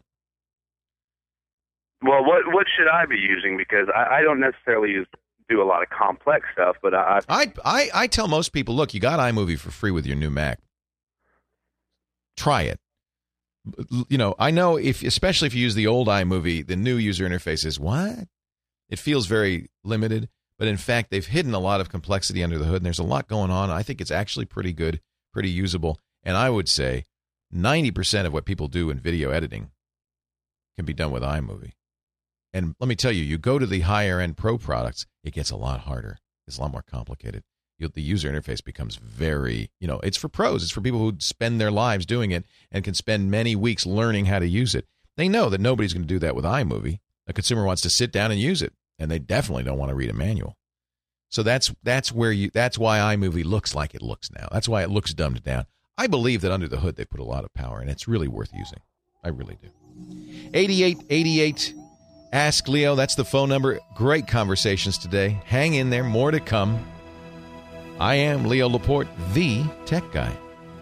Well, what should I be using? Because I don't necessarily do a lot of complex stuff, but I tell most people, look, you got iMovie for free with your new Mac. Try it. You know, I know especially if you use the old iMovie, the new user interface is what? It feels very limited, but in fact, they've hidden a lot of complexity under the hood, and there's a lot going on. I think it's actually pretty good, pretty usable, and I would say 90% of what people do in video editing can be done with iMovie. And let me tell you, you go to the higher-end pro products, it gets a lot harder. It's a lot more complicated. The user interface becomes very, it's for pros. It's for people who spend their lives doing it and can spend many weeks learning how to use it. They know that nobody's going to do that with iMovie. A consumer wants to sit down and use it, and they definitely don't want to read a manual. So that's why iMovie looks like it looks now. That's why it looks dumbed down. I believe that under the hood they put a lot of power, and it's really worth using. I really do. 8888 Ask Leo. That's the phone number. Great conversations today. Hang in there. More to come. I am Leo Laporte, the Tech Guy.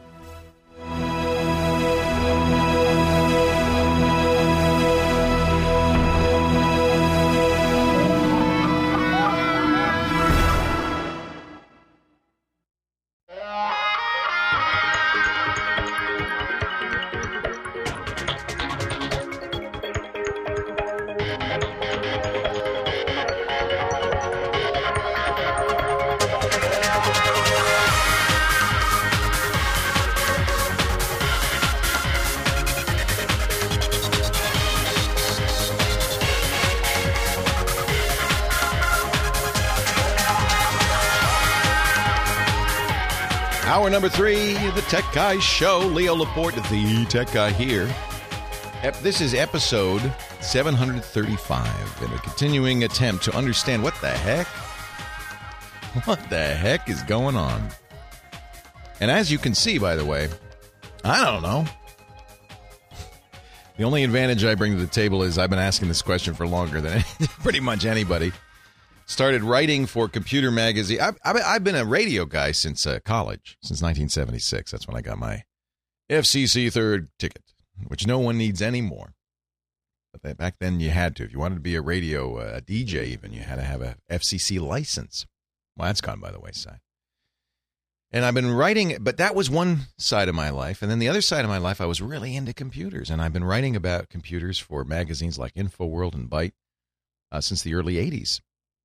Hour number 3, the Tech Guy Show. Leo Laporte, the Tech Guy here. This is episode 735, in a continuing attempt to understand what the heck is going on. And as you can see, by the way, I don't know. The only advantage I bring to the table is I've been asking this question for longer than pretty much anybody. Started writing for Computer Magazine. I've been a radio guy since college, since 1976. That's when I got my FCC third ticket, which no one needs anymore. But back then you had to. If you wanted to be a radio a DJ even, you had to have a FCC license. Well, that's gone by the wayside. And I've been writing, but that was one side of my life. And then the other side of my life, I was really into computers. And I've been writing about computers for magazines like InfoWorld and Byte since the early 80s.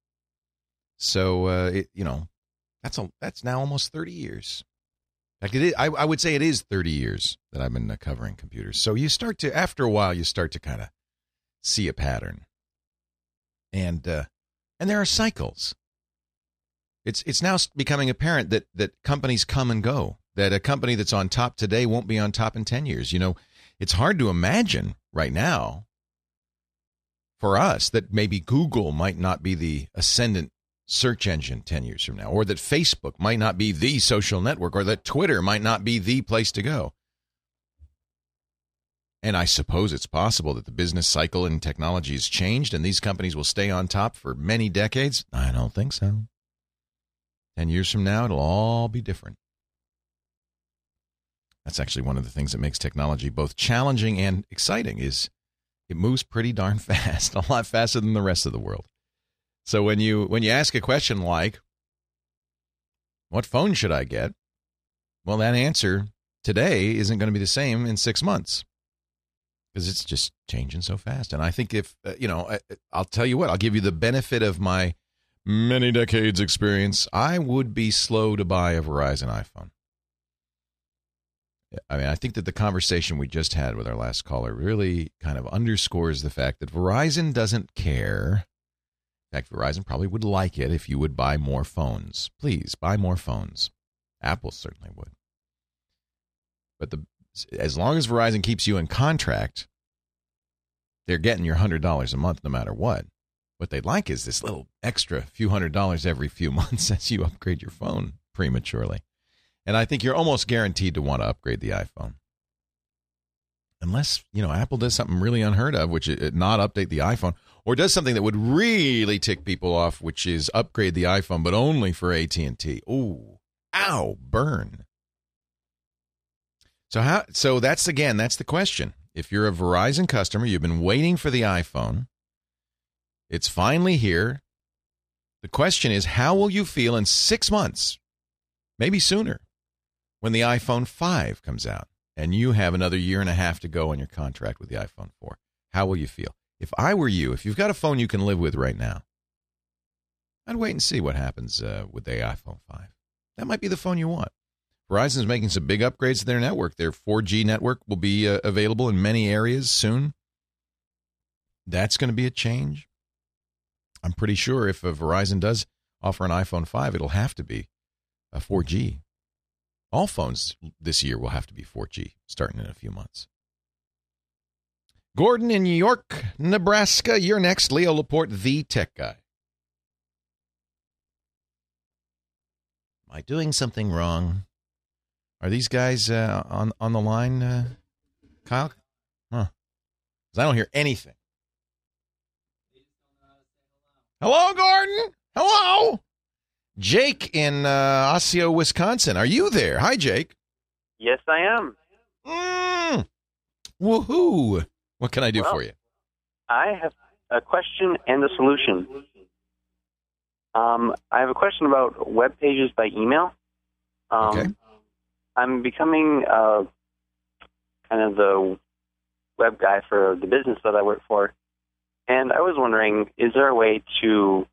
So, that's now almost 30 years. In fact, I would say it is 30 years that I've been covering computers. So you start to, after a while, you start to kind of see a pattern. And there are cycles. It's now becoming apparent that companies come and go, that a company that's on top today won't be on top in 10 years. It's hard to imagine right now for us that maybe Google might not be the ascendant search engine 10 years from now, or that Facebook might not be the social network, or that Twitter might not be the place to go. And I suppose it's possible that the business cycle in technology has changed and these companies will stay on top for many decades. I don't think so. 10 years from now, it'll all be different. That's actually one of the things that makes technology both challenging and exciting is it moves pretty darn fast, a lot faster than the rest of the world. So when you ask a question like, what phone should I get? Well, that answer today isn't going to be the same in 6 months because it's just changing so fast. And I think if, I'll tell you what, I'll give you the benefit of my many decades experience. I would be slow to buy a Verizon iPhone. I mean, I think that the conversation we just had with our last caller really kind of underscores the fact that Verizon doesn't care. In fact, Verizon probably would like it if you would buy more phones. Please, buy more phones. Apple certainly would. But as long as Verizon keeps you in contract, they're getting your $100 a month no matter what. What they'd like is this little extra few $100 every few months as you upgrade your phone prematurely. And I think you're almost guaranteed to want to upgrade the iPhone. Unless, Apple does something really unheard of, which is not update the iPhone, or does something that would really tick people off, which is upgrade the iPhone, but only for AT&T. Ooh, ow, burn. So that's the question. If you're a Verizon customer, you've been waiting for the iPhone. It's finally here. The question is, how will you feel in 6 months, maybe sooner, when the iPhone 5 comes out and you have another year and a half to go on your contract with the iPhone 4? How will you feel? If I were you, if you've got a phone you can live with right now, I'd wait and see what happens with the iPhone 5. That might be the phone you want. Verizon's making some big upgrades to their network. Their 4G network will be available in many areas soon. That's going to be a change. I'm pretty sure if Verizon does offer an iPhone 5, it'll have to be a 4G. All phones this year will have to be 4G, starting in a few months. Gordon in New York, Nebraska, you're next. Leo Laporte, the tech guy. Am I doing something wrong? Are these guys on the line, Kyle? Huh. 'Cause I don't hear anything. Hello, Gordon. Hello. Jake in Osseo, Wisconsin. Are you there? Hi, Jake. Yes, I am. Woohoo. What can I do for you? I have a question and a solution. I have a question about web pages by email. Okay. I'm becoming kind of the web guy for the business that I work for. And I was wondering, is there a way to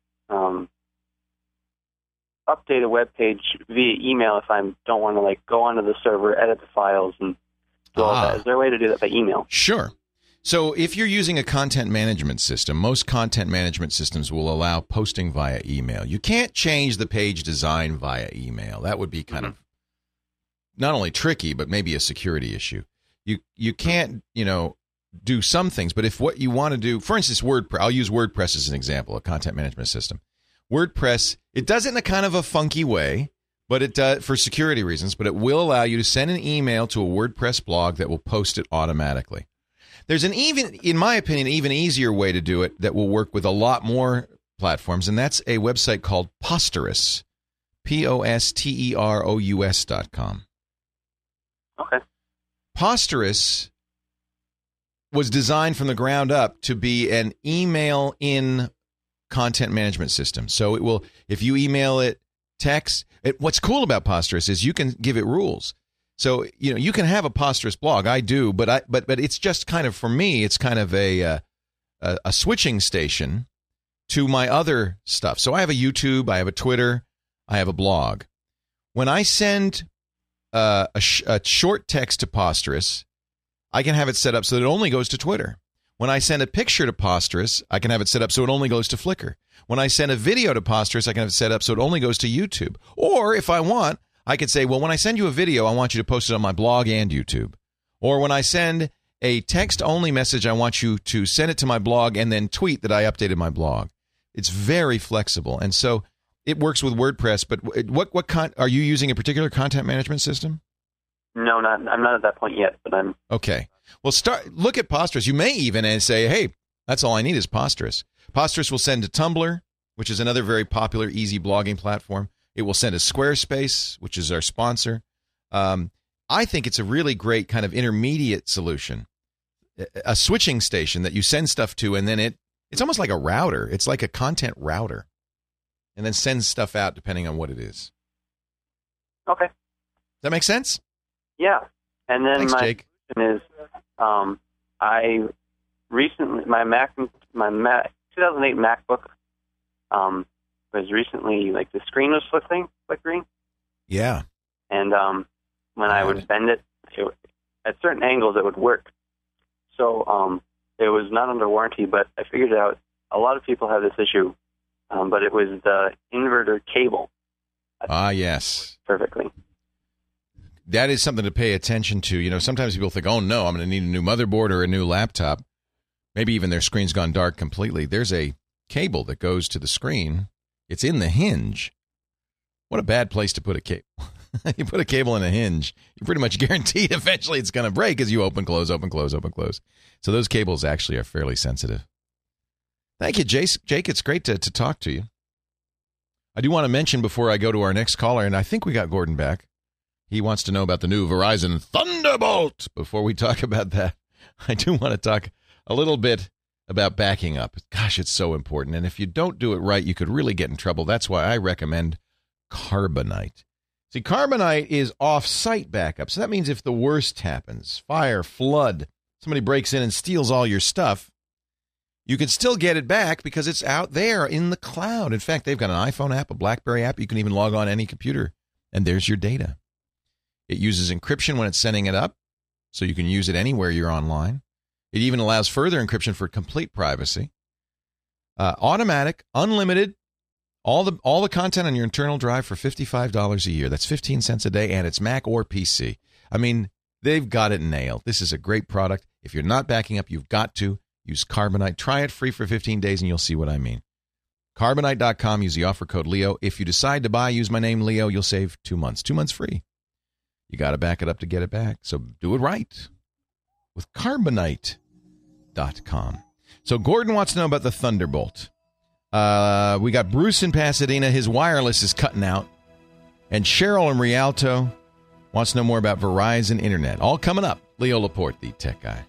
update a web page via email if I don't want to go onto the server, edit the files, and do all that? Is there a way to do that by email? Sure. So if you're using a content management system, most content management systems will allow posting via email. You can't change the page design via email. That would be kind of not only tricky, but maybe a security issue. You can't, do some things, but if what you want to do, for instance, WordPress, I'll use WordPress as an example, a content management system. WordPress, it does it in a kind of a funky way, but it does for security reasons, but it will allow you to send an email to a WordPress blog that will post it automatically. There's in my opinion, even easier way to do it that will work with a lot more platforms, and that's a website called Posterous, Posterous.com. Okay. Posterous was designed from the ground up to be an email-in content management system. So it will, if you email it text. What's cool about Posterous is you can give it rules. So, you can have a Posterous blog. I do, but it's just kind of, for me, it's kind of a switching station to my other stuff. So I have a YouTube, I have a Twitter, I have a blog. When I send a short text to Posterous, I can have it set up so that it only goes to Twitter. When I send a picture to Posterous, I can have it set up so it only goes to Flickr. When I send a video to Posterous, I can have it set up so it only goes to YouTube. Or if I want, I could say, well, when I send you a video, I want you to post it on my blog and YouTube. Or when I send a text-only message, I want you to send it to my blog and then tweet that I updated my blog. It's very flexible. And so it works with WordPress, but what are you using a particular content management system? No, I'm not at that point yet, but I'm... Okay. Well, look at Posterous. You may even say, hey, that's all I need is Posterous. Posterous will send to Tumblr, which is another very popular, easy blogging platform. It will send to Squarespace, which is our sponsor. I think it's a really great kind of intermediate solution, a switching station that you send stuff to, and then it's almost like a router. It's like a content router, and then sends stuff out depending on what it is. Okay. Does that make sense? Yeah. And then Thanks, my Jake. question is, I recently, my 2008 MacBook was recently, like, the screen was flickering. Yeah. And when I would bend it, at certain angles it would work. So it was not under warranty, but I figured out a lot of people have this issue, but it was the inverter cable. Yes. Perfectly. That is something to pay attention to. Sometimes people think, oh, no, I'm going to need a new motherboard or a new laptop. Maybe even their screen's gone dark completely. There's a cable that goes to the screen. It's in the hinge. What a bad place to put a cable. You put a cable in a hinge, you're pretty much guaranteed eventually it's going to break as you open, close, open, close, open, close. So those cables actually are fairly sensitive. Thank you, Jake. It's great to talk to you. I do want to mention before I go to our next caller, and I think we got Gordon back. He wants to know about the new Verizon Thunderbolt. Before we talk about that, I do want to talk a little bit about backing up. Gosh, it's so important. And if you don't do it right, you could really get in trouble. That's why I recommend Carbonite. See, Carbonite is off-site backup. So that means if the worst happens, fire, flood, somebody breaks in and steals all your stuff, you can still get it back because it's out there in the cloud. In fact, they've got an iPhone app, a BlackBerry app. You can even log on any computer, and there's your data. It uses encryption when it's sending it up, so you can use it anywhere you're online. It even allows further encryption for complete privacy. Automatic, unlimited, all the content on your internal drive for $55 a year. That's 15 cents a day, and it's Mac or PC. I mean, they've got it nailed. This is a great product. If you're not backing up, you've got to use Carbonite. Try it free for 15 days, and you'll see what I mean. Carbonite.com. Use the offer code Leo. If you decide to buy, use my name, Leo. You'll save 2 months. 2 months free. You got to back it up to get it back. So do it right with Carbonite.com. So Gordon wants to know about the Thunderbolt. We got Bruce in Pasadena. His wireless is cutting out. And Cheryl in Rialto wants to know more about Verizon Internet. All coming up. Leo Laporte, the tech guy.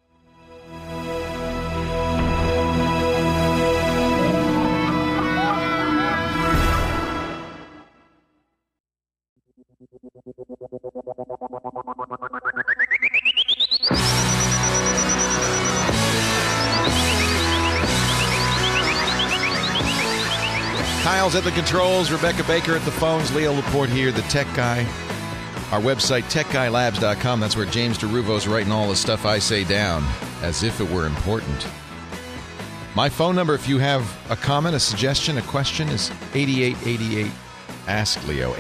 Kyle's at the controls, Rebecca Baker at the phones, Leo Laporte here, the tech guy. Our website, techguylabs.com. That's where James DeRuvo's writing all the stuff I say down, as if it were important. My phone number, if you have a comment, a suggestion, a question, is 8888 Ask Leo,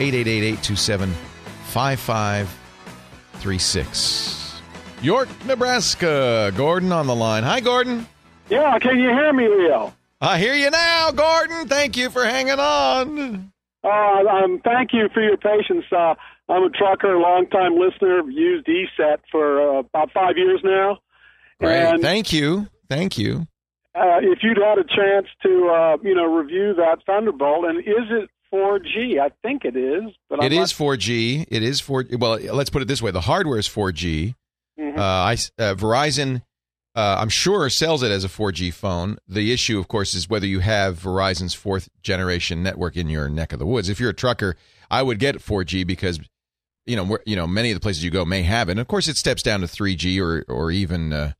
888-827-5536. York, Nebraska. Gordon on the line. Hi, Gordon. Yeah, can you hear me, Leo? I hear you now, Gordon. Thank you for hanging on. Thank you for your patience. I'm a trucker, long-time listener. I've used ESET for about 5 years now. Great. And, Thank you. If you'd had a chance to, review that Thunderbolt, and is it 4G? I think it is. But it is 4G. It is 4G. Well, let's put it this way. The hardware is 4G. Mm-hmm. Verizon I'm sure sells it as a 4G phone. The issue, of course, is whether you have Verizon's 4th generation network in your neck of the woods. If you're a trucker, I would get 4G because many of the places you go may have it. And of course, it steps down to 3G or even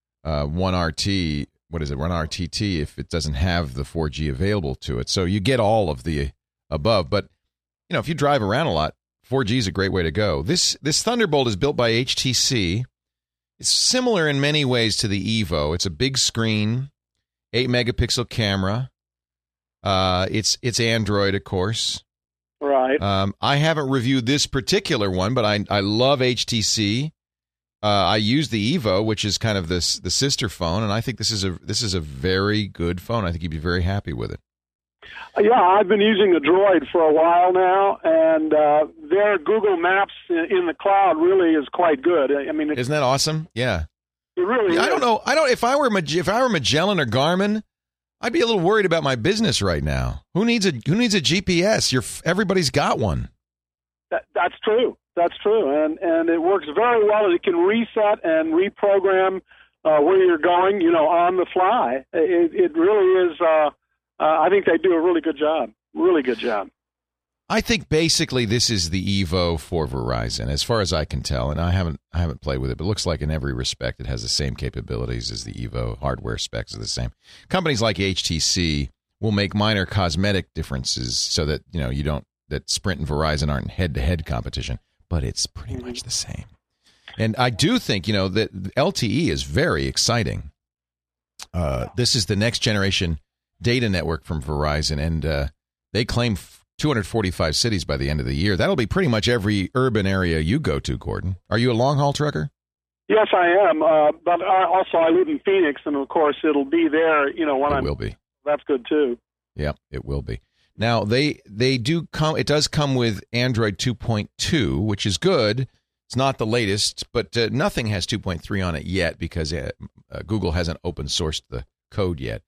1RT. What is it? 1RTT if it doesn't have the 4G available to it. So you get all of the above. But if you drive around a lot, 4G is a great way to go. This Thunderbolt is built by HTC. It's similar in many ways to the Evo. It's a big screen, 8-megapixel camera. It's Android, of course. Right. I haven't reviewed this particular one, but I love HTC. I use the Evo, which is kind of the sister phone, and I think this is a very good phone. I think you'd be very happy with it. Yeah, I've been using the Droid for a while now, and their Google Maps in the cloud really is quite good. I mean, isn't that awesome? Yeah, it really is. I don't know. If I were Magellan or Garmin, I'd be a little worried about my business right now. Who needs a GPS? Everybody's got one. That's true. That's true, and it works very well. It can reset and reprogram where you're going, on the fly. It really is. I think they do a really good job. Really good job. I think basically this is the Evo for Verizon, as far as I can tell, and I haven't played with it, but it looks like in every respect it has the same capabilities as the Evo. Hardware specs are the same. Companies like HTC will make minor cosmetic differences so that that Sprint and Verizon aren't in head-to-head competition, but it's pretty much the same. And I do think that LTE is very exciting. This is the next generation data network from Verizon, and they claim 245 cities by the end of the year. That'll be pretty much every urban area you go to, Gordon. Are you a long-haul trucker? Yes, I am, but I live in Phoenix, and of course it'll be there, when It will be. That's good, too. Yeah, it will be. Now, they do come. It does come with Android 2.2, which is good. It's not the latest, but nothing has 2.3 on it yet because Google hasn't open sourced the code yet.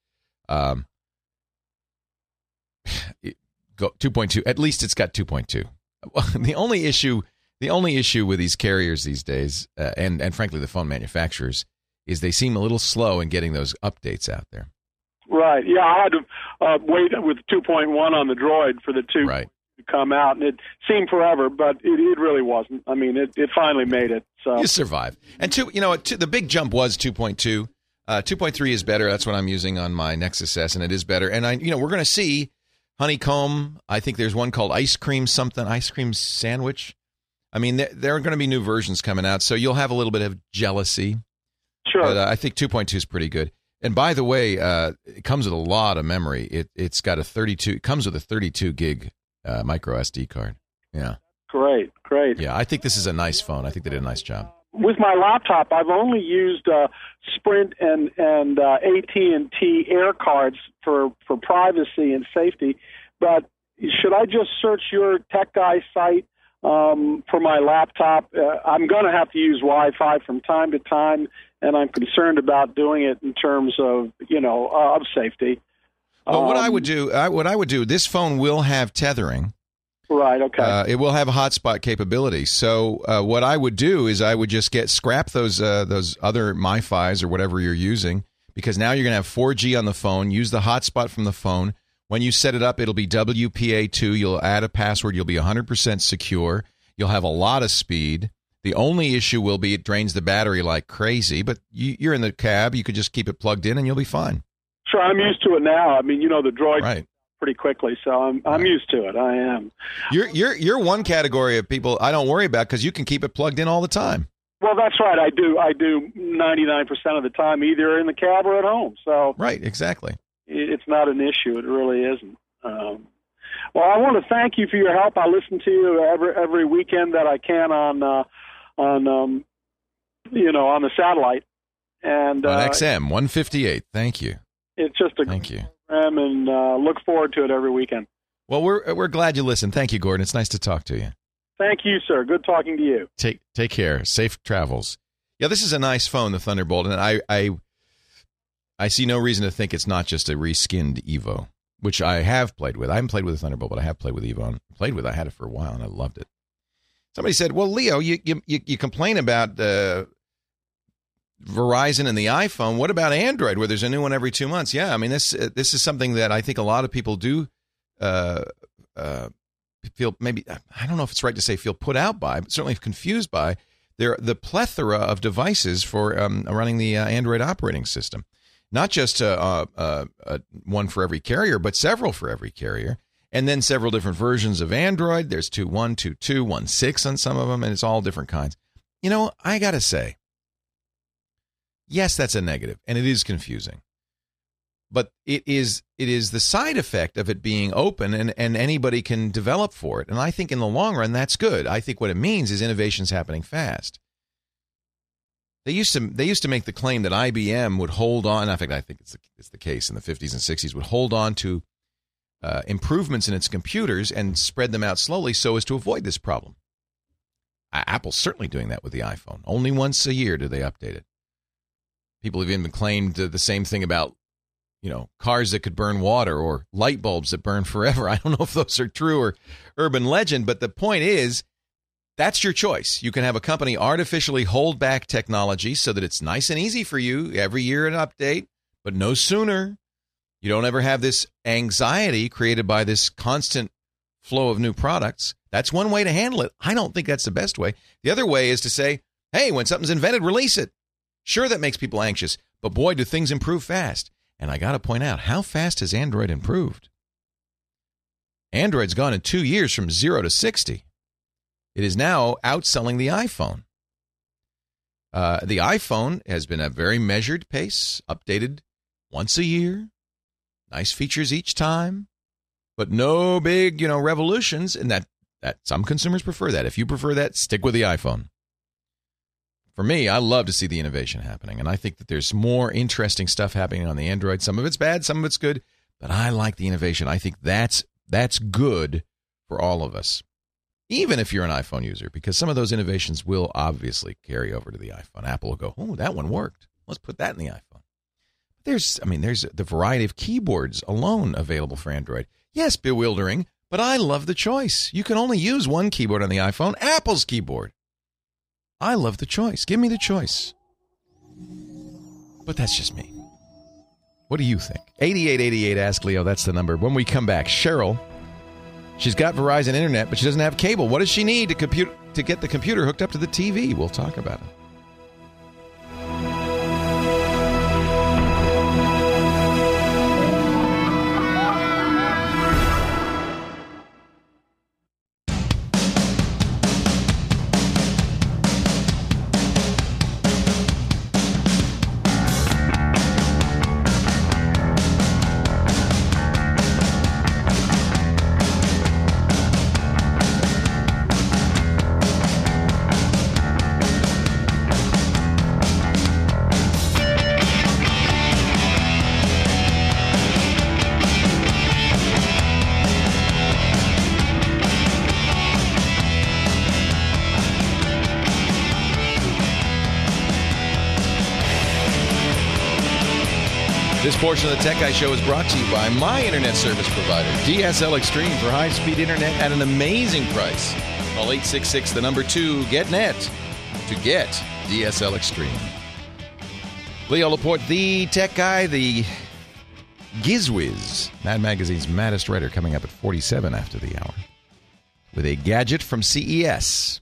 2.2. At least it's got 2.2. The only issue with these carriers these days, and frankly the phone manufacturers, is they seem a little slow in getting those updates out there. Right. Yeah, I had to wait with 2.1 on the Droid for the 2 to come out, and it seemed forever, but it really wasn't. I mean, it finally made it. So you survived. And the big jump was 2.2. 2.3 is better. That's what I'm using on my Nexus S, and it is better. And we're going to see Honeycomb. I think there's one called Ice Cream Sandwich. I mean, there are going to be new versions coming out, so you'll have a little bit of jealousy. Sure. But I think 2.2 is pretty good. And by the way, it comes with a lot of memory. It comes with a 32 gig micro SD card. Yeah. Great. Yeah, I think this is a nice phone. I think they did a nice job. With my laptop, I've only used Sprint and AT&T Air cards for privacy and safety. But should I just search your Tech Guy site for my laptop? I'm going to have to use Wi-Fi from time to time, and I'm concerned about doing it in terms of of safety. Well, what I would do, this phone will have tethering. Right. Okay. It will have a hotspot capability. So what I would do is I would just scrap those other MiFis or whatever you're using, because now you're going to have 4G on the phone. Use the hotspot from the phone. When you set it up, it'll be WPA2. You'll add a password. You'll be 100% secure. You'll have a lot of speed. The only issue will be it drains the battery like crazy, but you're in the cab. You could just keep it plugged in and you'll be fine. Sure, I'm used to it now. I mean, the Droid. Right. Pretty quickly, so I'm used to it. I am. You're one category of people I don't worry about because you can keep it plugged in all the time. Well, that's right. I do 99% of the time, either in the cab or at home. So right, exactly. It's not an issue. It really isn't. Well, I want to thank you for your help. I listen to you every weekend that I can on the satellite and on XM 158. Thank you. It's just thank you. And look forward to it every weekend. Well, we're glad you listened. Thank you, Gordon. It's nice to talk to you. Thank you, sir. Good talking to you. Take care. Safe travels. Yeah, this is a nice phone, the Thunderbolt, and I see no reason to think it's not just a reskinned Evo, which I have played with. I haven't played with the Thunderbolt, but I have played with Evo. I had it for a while, and I loved it. Somebody said, "Well, Leo, you complain about Verizon and the iPhone. What about Android, where there's a new one every 2 months? Yeah, I mean, this is something that I think a lot of people do feel, maybe, I don't know if it's right to say feel put out by, but certainly confused by the plethora of devices for running the Android operating system. Not just one for every carrier, but several for every carrier. And then several different versions of Android. There's 2.1, 2.2, 1.6 on some of them, and it's all different kinds. You know, I got to say, yes, that's a negative, and it is confusing. But it is the side effect of it being open, and anybody can develop for it. And I think in the long run, that's good. I think what it means is innovation's happening fast. They used to make the claim that IBM would hold on. In fact, I think it's the case in the 50s and 60s, would hold on to improvements in its computers and spread them out slowly so as to avoid this problem. Apple's certainly doing that with the iPhone. Only once a year do they update it. People have even claimed the same thing about, cars that could burn water or light bulbs that burn forever. I don't know if those are true or urban legend, but the point is, that's your choice. You can have a company artificially hold back technology so that it's nice and easy for you every year an update, but no sooner. You don't ever have this anxiety created by this constant flow of new products. That's one way to handle it. I don't think that's the best way. The other way is to say, hey, when something's invented, release it. Sure, that makes people anxious, but boy, do things improve fast. And I got to point out, how fast has Android improved? Android's gone in 2 years from 0 to 60. It is now outselling the iPhone. The iPhone has been a very measured pace, updated once a year. Nice features each time, but no big, revolutions. And that some consumers prefer that. If you prefer that, stick with the iPhone. For me, I love to see the innovation happening, and I think that there's more interesting stuff happening on the Android. Some of it's bad, some of it's good, but I like the innovation. I think that's good for all of us, even if you're an iPhone user, because some of those innovations will obviously carry over to the iPhone. Apple will go, oh, that one worked. Let's put that in the iPhone. There's the variety of keyboards alone available for Android. Yes, bewildering, but I love the choice. You can only use one keyboard on the iPhone, Apple's keyboard. I love the choice. Give me the choice. But that's just me. What do you think? 8888 Ask Leo, that's the number. When we come back, Cheryl, she's got Verizon Internet, but she doesn't have cable. What does she need to get the computer hooked up to the TV? We'll talk about it. This portion of the Tech Guy Show is brought to you by my internet service provider, DSL Extreme, for high-speed internet at an amazing price. Call 866, the number 2, GetNet to get DSL Extreme. Leo Laporte, the Tech Guy, the Gizwiz, Mad Magazine's maddest writer, coming up at 47 after the hour with a gadget from CES.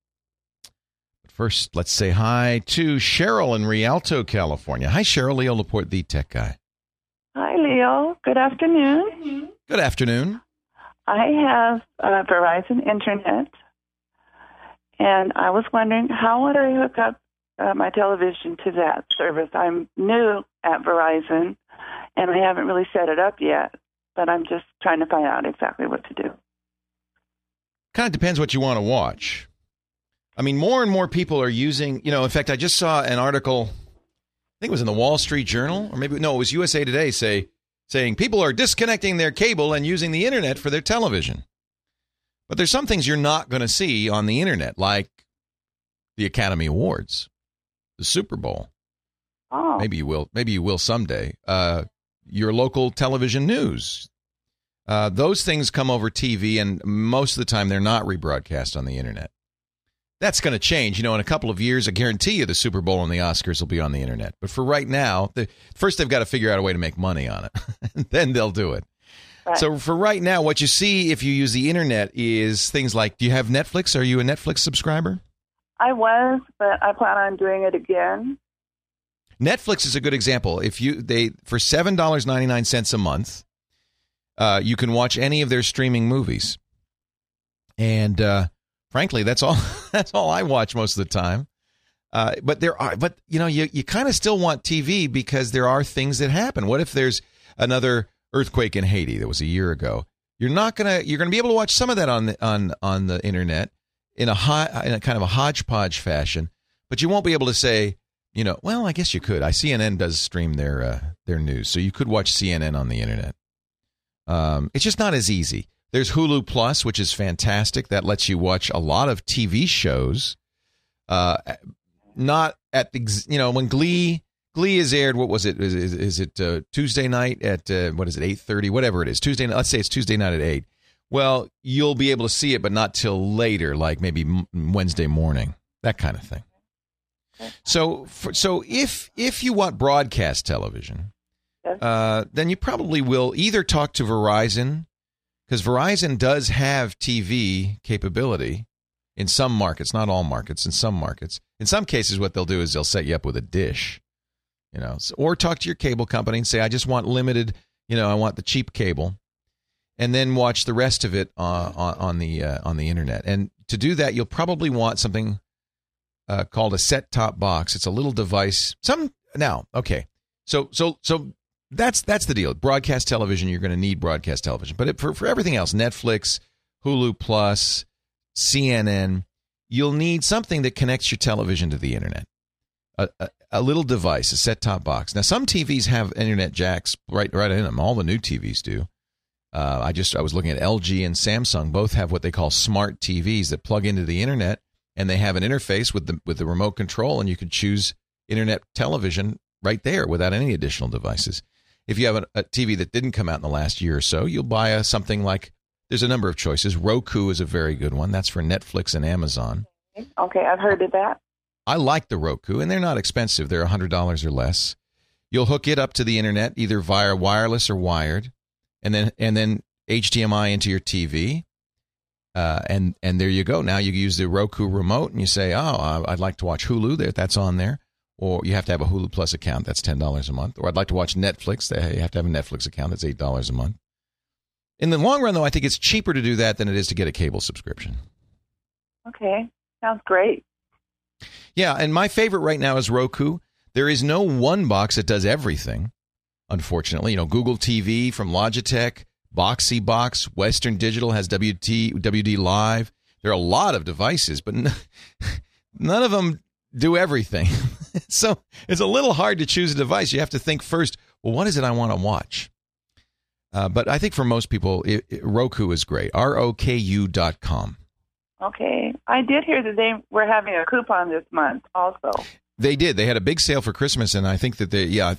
First, let's say hi to Cheryl in Rialto, California. Hi, Cheryl. Leo Laporte, the Tech Guy. Hi, Leo. Good afternoon. Good afternoon. I have Verizon Internet, and I was wondering, how would I hook up my television to that service? I'm new at Verizon, and I haven't really set it up yet, but I'm just trying to find out exactly what to do. Kind of depends what you want to watch. I mean, more and more people are using, in fact, I just saw an article, I think it was in the Wall Street Journal, or maybe, no, it was USA Today, saying people are disconnecting their cable and using the internet for their television. But there's some things you're not going to see on the internet, like the Academy Awards, the Super Bowl. Oh. Maybe you will someday. Your local television news. Those things come over TV, and most of the time they're not rebroadcast on the internet. That's going to change. In a couple of years, I guarantee you the Super Bowl and the Oscars will be on the internet. But for right now, first they've got to figure out a way to make money on it. And then they'll do it. Right. So for right now, what you see if you use the internet is things like, do you have Netflix? Are you a Netflix subscriber? I was, but I plan on doing it again. Netflix is a good example. For $7.99 a month, you can watch any of their streaming movies. And frankly, that's all I watch most of the time. But you kind of still want TV because there are things that happen. What if there's another earthquake in Haiti that was a year ago? You're gonna be able to watch some of that on the internet in a kind of a hodgepodge fashion, but you won't be able to say, well, I guess you could. CNN does stream their news, so you could watch CNN on the internet. It's just not as easy. There's Hulu Plus, which is fantastic. That lets you watch a lot of TV shows. Not at when Glee is aired. What was it? Is it Tuesday night at 8:30? Whatever it is, Tuesday. Let's say it's Tuesday night at 8. Well, you'll be able to see it, but not till later, like maybe Wednesday morning, that kind of thing. So if you want broadcast television, then you probably will either talk to Verizon, because Verizon does have TV capability in some markets, not all markets, in some markets. In some cases, what they'll do is they'll set you up with a dish, or talk to your cable company and say, I just want limited, I want the cheap cable, and then watch the rest of it on the internet. And to do that, you'll probably want something called a set-top box. It's a little device. So that's the deal. Broadcast television, you're going to need broadcast television. But for everything else, Netflix, Hulu Plus, CNN, you'll need something that connects your television to the internet. A little device, a set-top box. Now, some TVs have internet jacks right in them. All the new TVs do. I was looking at LG and Samsung. Both have what they call smart TVs that plug into the internet, and they have an interface with the remote control, and you can choose internet television right there without any additional devices. If you have a TV that didn't come out in the last year or so, you'll buy something like, there's a number of choices. Roku is a very good one. That's for Netflix and Amazon. Okay, I've heard of that. I like the Roku, and they're not expensive. They're $100 or less. You'll hook it up to the internet either via wireless or wired, and then HDMI into your TV, and there you go. Now you use the Roku remote, and you say, I'd like to watch Hulu. That's on there. Or you have to have a Hulu Plus account. That's $10 a month. Or I'd like to watch Netflix. You have to have a Netflix account. That's $8 a month. In the long run, though, I think it's cheaper to do that than it is to get a cable subscription. Okay. Sounds great. Yeah, and my favorite right now is Roku. There is no one box that does everything, unfortunately. Google TV from Logitech, Boxy Box, Western Digital has WD Live. There are a lot of devices, but none of them do everything. So it's a little hard to choose a device. You have to think first, well, what is it I want to watch? But I think for most people, Roku is great. ROKU.com. Okay. I did hear that they were having a coupon this month also. They did. They had a big sale for Christmas, and I think that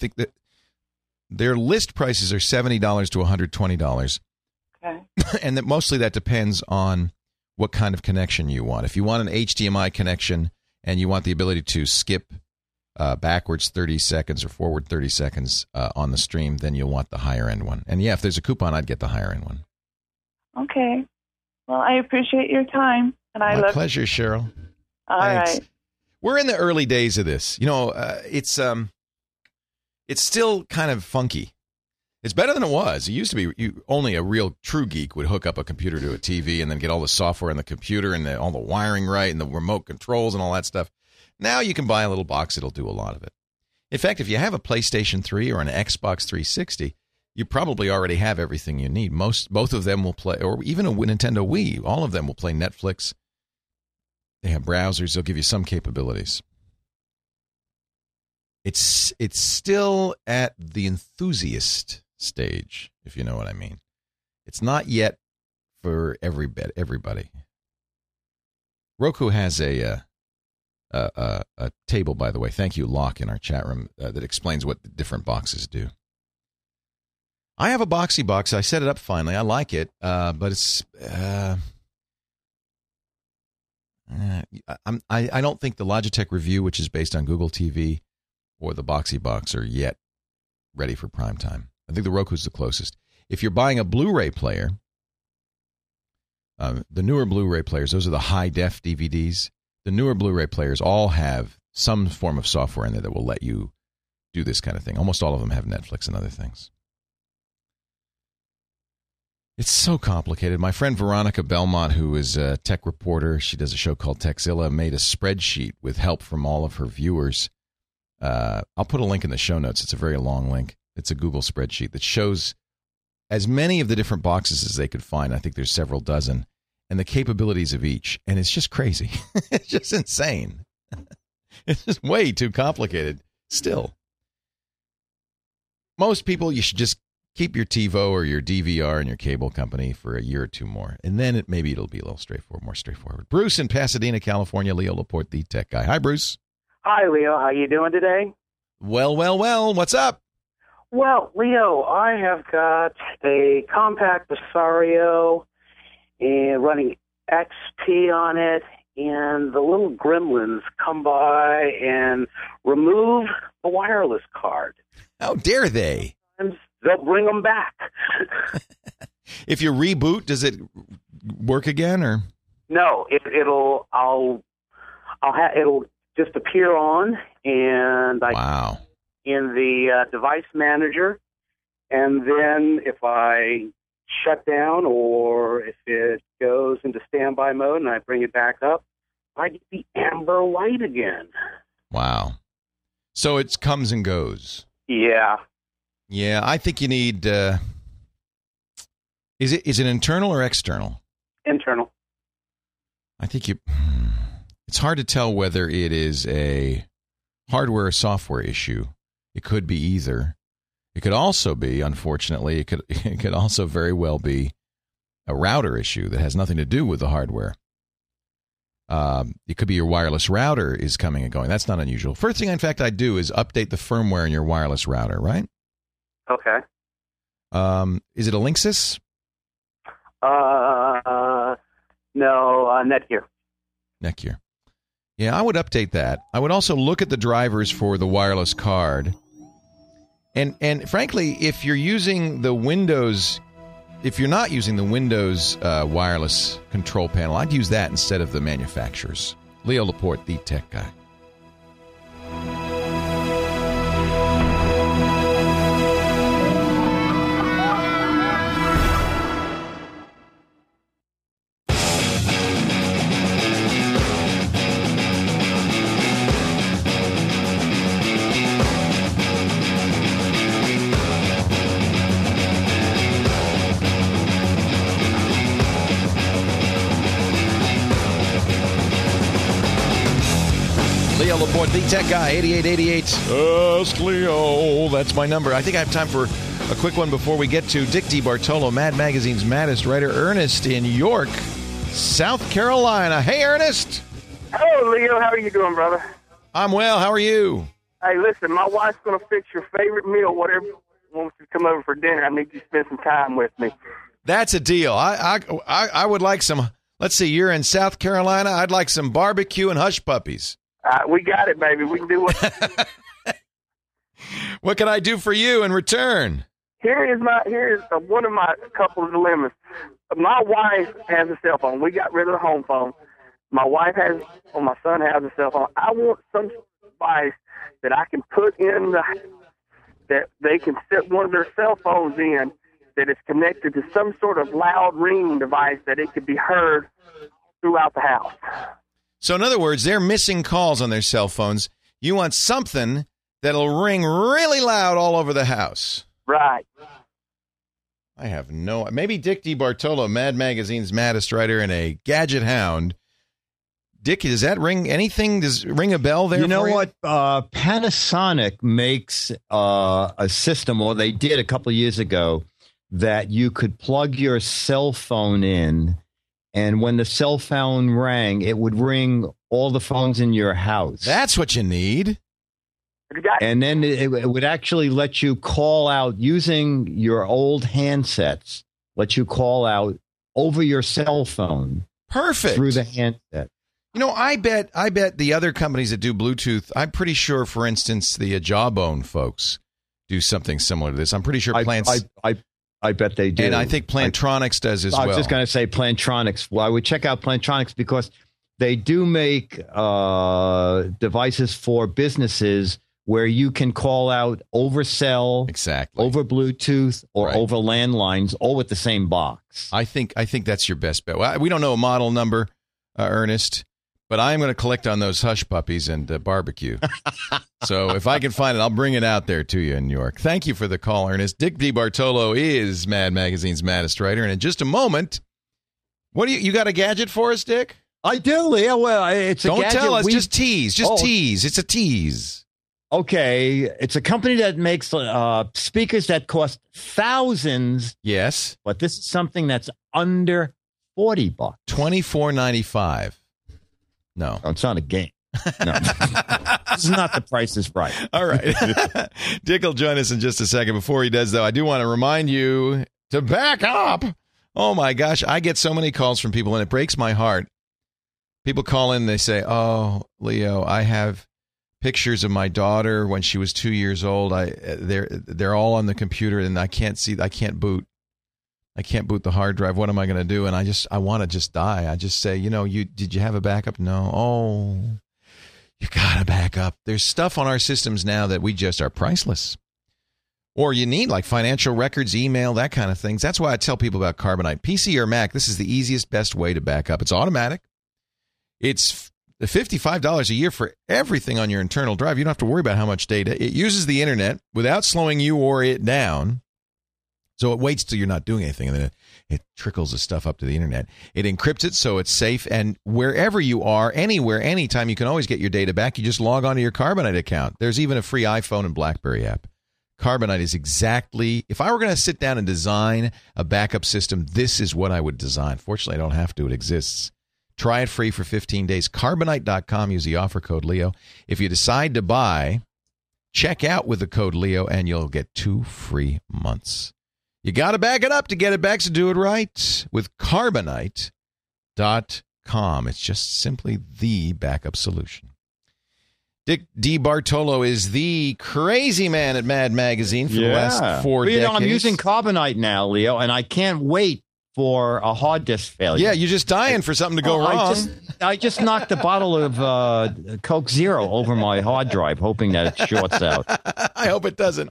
their list prices are $70 to $120. Okay. And that mostly that depends on what kind of connection you want. If you want an HDMI connection and you want the ability to skip backwards 30 seconds or forward 30 seconds on the stream, then you'll want the higher end one. And yeah, if there's a coupon, I'd get the higher end one. Okay. Well, I appreciate your time. And My pleasure, Cheryl. All Thanks. right. We're in the early days of this. It's still kind of funky. It's better than it was. It used to be only a real true geek would hook up a computer to a TV and then get all the software in the computer and all the wiring right and the remote controls and all that stuff. Now you can buy a little box that'll do a lot of it. In fact, if you have a PlayStation 3 or an Xbox 360, you probably already have everything you need. Both of them will play, or even a Nintendo Wii, all of them will play Netflix. They have browsers. They'll give you some capabilities. It's still at the enthusiast stage, if you know what I mean. It's not yet for everybody. Roku has a table, by the way. Thank you, Locke, in our chat room that explains what the different boxes do. I have a Boxy Box. I set it up finally. I like it, but it's I don't think the Logitech Review, which is based on Google TV, or the Boxy Box are yet ready for prime time. I think the Roku's the closest. If you're buying a Blu-ray player, the newer Blu-ray players, those are the high-def DVDs. The newer Blu-ray players all have some form of software in there that will let you do this kind of thing. Almost all of them have Netflix and other things. It's so complicated. My friend Veronica Belmont, who is a tech reporter, she does a show called Techzilla, made a spreadsheet with help from all of her viewers. I'll put a link in the show notes. It's a very long link. It's a Google spreadsheet that shows as many of the different boxes as they could find. I think there's several dozen, and the capabilities of each. And it's just crazy. It's just insane. It's just way too complicated still. Most people, you should just keep your TiVo or your DVR in your cable company for a year or two more, and then maybe it'll be a little more straightforward. Bruce in Pasadena, California. Leo Laporte, the tech guy. Hi, Bruce. Hi, Leo. How you doing today? Well. What's up? Well, Leo, I have got a compact Asario and running XP on it, and the little gremlins come by and remove the wireless card. How dare they? They'll bring them back. If you reboot, does it work again, or no? It'll just appear on, and wow. In the device manager, and then if I shut down or if it goes into standby mode and I bring it back up, I get the amber light again. Wow. So it comes and goes. Yeah. Yeah, I think you need. Is it internal or external? Internal. I think it's hard to tell whether it is a hardware or software issue. It could be either. It could also be, unfortunately, it could also very well be a router issue that has nothing to do with the hardware. It could be your wireless router is coming and going. That's not unusual. First thing, in fact, I do is update the firmware in your wireless router, right? Okay. Is it a Linksys? No, Netgear. Netgear. Yeah, I would update that. I would also look at the drivers for the wireless card. And frankly, if you're using the Windows, if you're not using the Windows wireless control panel, I'd use that instead of the manufacturer's. Leo Laporte, the tech guy. Laporte, the tech guy, 8888. Ask Leo. That's my number. I think I have time for a quick one before we get to Dick DeBartolo, Mad Magazine's maddest writer, Ernest in York, South Carolina. Hey, Ernest. Hello, Leo. How are you doing, brother? I'm well. How are you? Hey, listen, my wife's going to fix your favorite meal, whatever you want to come over for dinner. I need you to spend some time with me. That's a deal. I would like some. Let's see. You're in South Carolina. I'd like some barbecue and hush puppies. We got it, baby. We can do what. What can I do for you in return? Here is one of my couple of dilemmas. My wife has a cell phone. We got rid of the home phone. My son has a cell phone. I want some device that I can put in that they can set one of their cell phones in that is connected to some sort of loud ringing device that it could be heard throughout the house. So in other words, they're missing calls on their cell phones. You want something that'll ring really loud all over the house. Right. I have maybe Dick DeBartolo, Mad Magazine's maddest writer and a gadget hound. Dick, does that ring anything? Does it ring a bell there? You know what? Panasonic makes a system, or they did a couple of years ago, that you could plug your cell phone in. And when the cell phone rang, it would ring all the phones in your house. That's what you need. And then it would actually let you call out using your old handsets, let you call out over your cell phone. Perfect. Through the handset. You know, I bet the other companies that do Bluetooth, I'm pretty sure, for instance, the Jawbone folks do something similar to this. I'm pretty sure I bet they do. And I think Plantronics does as well. I was just going to say Plantronics. Well, I would check out Plantronics because they do make devices for businesses where you can call out over cell, over Bluetooth, or over landlines, all with the same box. I think that's your best bet. Well, we don't know a model number, Ernest, but I'm going to collect on those hush puppies and barbecue. So if I can find it, I'll bring it out there to you in New York. Thank you for the call, Ernest. Dick DeBartolo is Mad Magazine's maddest writer, and in just a moment, what do you got a gadget for us, Dick? I do, Leo. Well, it's a gadget. Don't tell us. Just tease. Tease. It's a tease. Okay, it's a company that makes speakers that cost thousands. Yes, but this is something that's under $40. $24.95. No, it's not a game. No, this is not The Price is Right. All right, Dick will join us in just a second. Before he does, though, I do want to remind you to back up. Oh my gosh, I get so many calls from people, and it breaks my heart. People call in, and they say, "Oh, Leo, I have pictures of my daughter when she was 2 years old. They're all on the computer, and I can't boot the hard drive. What am I going to do?" And I want to just die. I just say, did you have a backup? No. Oh, you got to back up. There's stuff on our systems now that we just are priceless. Or you need like financial records, email, that kind of things. That's why I tell people about Carbonite. PC or Mac, this is the easiest, best way to back up. It's automatic. It's $55 a year for everything on your internal drive. You don't have to worry about how much data. It uses the internet without slowing you or it down. So it waits till you're not doing anything, and then it trickles the stuff up to the internet. It encrypts it so it's safe, and wherever you are, anywhere, anytime, you can always get your data back. You just log on to your Carbonite account. There's even a free iPhone and BlackBerry app. Carbonite is exactly, if I were going to sit down and design a backup system, this is what I would design. Fortunately, I don't have to. It exists. Try it free for 15 days. Carbonite.com. Use the offer code Leo. If you decide to buy, check out with the code Leo, and you'll get 2 free months. You got to back it up to get it back, so do it right with Carbonite.com. It's just simply the backup solution. Dick DeBartolo is the crazy man at Mad Magazine for the last 4 decades. I'm using Carbonite now, Leo, and I can't wait for a hard disk failure. Yeah, you're just dying for something to go wrong. I just knocked a bottle of Coke Zero over my hard drive, hoping that it shorts out. I hope it doesn't.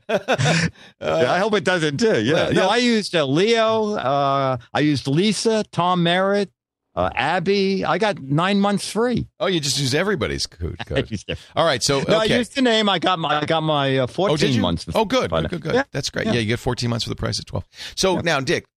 I hope it doesn't too. Yeah. No, I used Leo. I used Lisa, Tom Merritt, Abby. I got 9 months free. Oh, you just use everybody's code. All right, so okay. No, I used the name. I got my 14 months. Oh, good. Yeah. That's great. Yeah, you get 14 months for the price of 12. So now, Dick,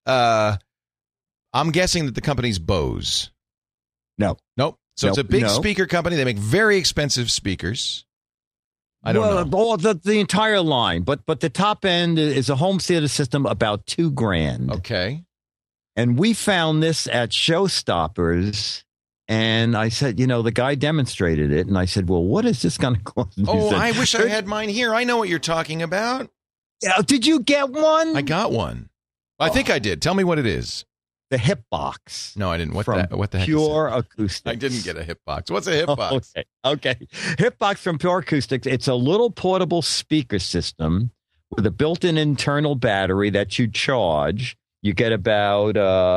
I'm guessing that the company's Bose. No. Nope. So it's a big speaker company. They make very expensive speakers. I don't know. The entire line, but the top end is a home theater system about $2,000. Okay. And we found this at Showstoppers, and I said, the guy demonstrated it, and I said, well, what is this going to cost? Oh, I wish I had mine here. I know what you're talking about. Yeah, did you get one? I got one. I think I did. Tell me what it is. The Hipbox. No, I didn't. What the heck Pure is it? Acoustics. I didn't get a Hipbox. What's a Hipbox? Okay. Hipbox from Pure Acoustics. It's a little portable speaker system with a built-in internal battery that you charge. You get about,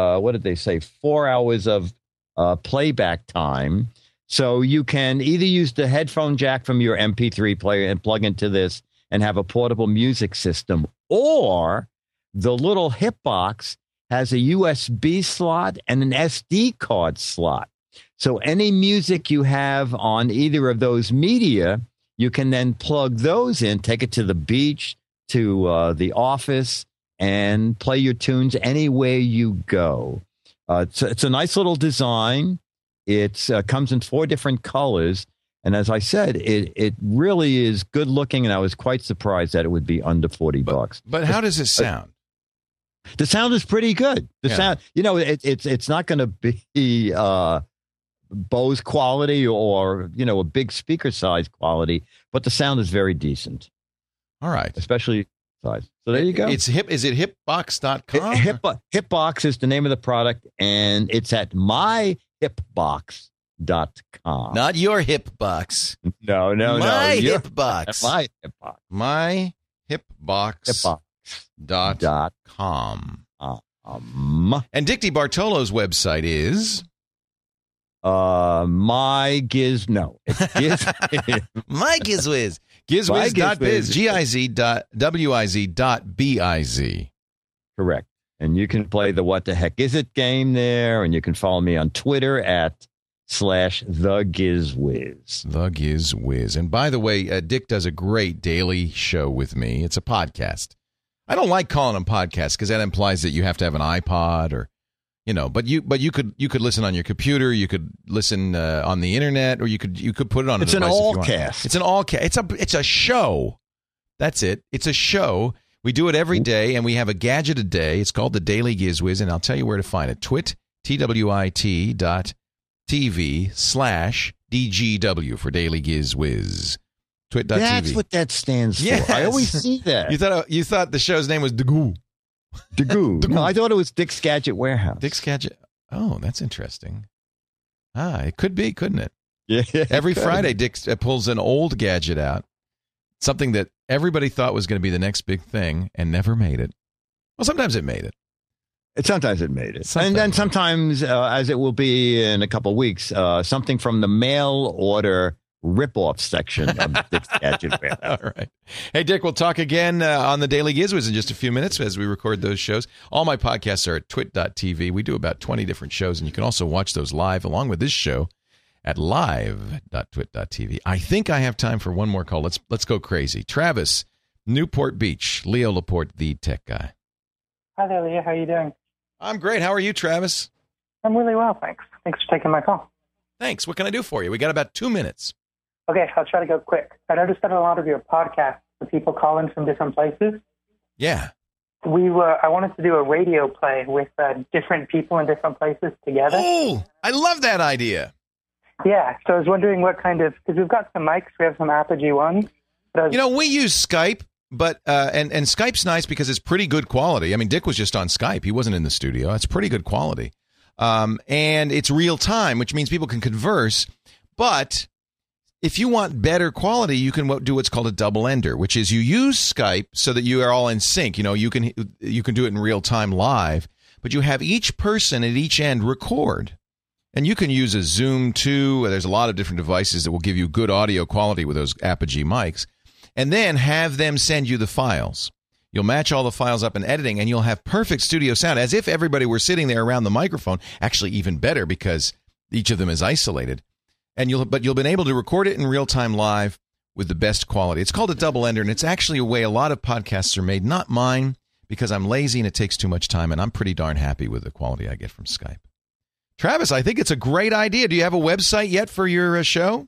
4 hours of playback time. So you can either use the headphone jack from your MP3 player and plug into this and have a portable music system, or the little Hipbox has a USB slot and an SD card slot. So any music you have on either of those media, you can then plug those in, take it to the beach, to the office, and play your tunes anywhere you go. It's a nice little design. It comes in 4 different colors. And as I said, it really is good looking, and I was quite surprised that it would be under $40. But how does it sound? The sound is pretty good. Sound, it's not going to be Bose quality or a big speaker size quality, but the sound is very decent. All right, especially size. So there you go. Is it Hipbox.com? Hipbox is the name of the product, and it's at myhipbox.com. hipbox.com. Not your hip box. No. My hip box. My hip box. My hipbox.com. And Dick DeBartolo's website is MyGizWiz. MyGizWiz. Gizwiz.biz. GIZ.WIZ.biz. Correct. And you can play the What the Heck Is It game there, and you can follow me on Twitter at /TheGizWiz. The Gizwiz. And by the way, Dick does a great daily show with me. It's a podcast. I don't like calling them podcasts because that implies that you have to have an iPod or, but you could listen on your computer, you could listen on the internet, or you could put it on. It's an all-cast. It's an all-cast. It's a show. That's it. It's a show. We do it every day, and we have a gadget a day. It's called the Daily Gizwiz, and I'll tell you where to find it. twit.tv/DGW for Daily Gizwiz. Twit.tv. That's what that stands for. Yes. I always see that. You thought the show's name was Dagoo. Dagoo. No, I thought it was Dick's Gadget Warehouse. Dick's Gadget. Oh, that's interesting. It could be, couldn't it? Yeah. Every Friday, Dick pulls an old gadget out, something that everybody thought was going to be the next big thing and never made it. Well, sometimes it made it. Sometimes it made it. And then sometimes, as it will be in a couple of weeks, something from the mail order rip-off section of Dick's Gadget Warehouse. All right. Hey, Dick, we'll talk again on the Daily Gizwiz in just a few minutes as we record those shows. All my podcasts are at twit.tv. We do about 20 different shows, and you can also watch those live along with this show at live.twit.tv. I think I have time for one more call. Let's go crazy. Travis, Newport Beach, Leo Laporte, the tech guy. Hi there, Leo. How are you doing? I'm great. How are you, Travis? I'm really well, thanks. Thanks for taking my call. Thanks. What can I do for you? We got about 2 minutes. Okay, I'll try to go quick. I noticed that a lot of your podcasts, the people call in from different places. Yeah. I wanted to do a radio play with different people in different places together. Oh, I love that idea. Yeah, so I was wondering what because we've got some mics, we have some Apogee ones. We use Skype, but and Skype's nice because it's pretty good quality. I mean, Dick was just on Skype. He wasn't in the studio. It's pretty good quality. And it's real time, which means people can converse. But if you want better quality, you can do what's called a double ender, which is you use Skype so that you are all in sync. You can do it in real time live, but you have each person at each end record. And you can use a Zoom too. There's a lot of different devices that will give you good audio quality with those Apogee mics. And then have them send you the files. You'll match all the files up in editing, and you'll have perfect studio sound, as if everybody were sitting there around the microphone. Actually, even better because each of them is isolated. But you'll be able to record it in real time live with the best quality. It's called a double ender, and it's actually a way a lot of podcasts are made. Not mine, because I'm lazy and it takes too much time, and I'm pretty darn happy with the quality I get from Skype. Travis, I think it's a great idea. Do you have a website yet for your show?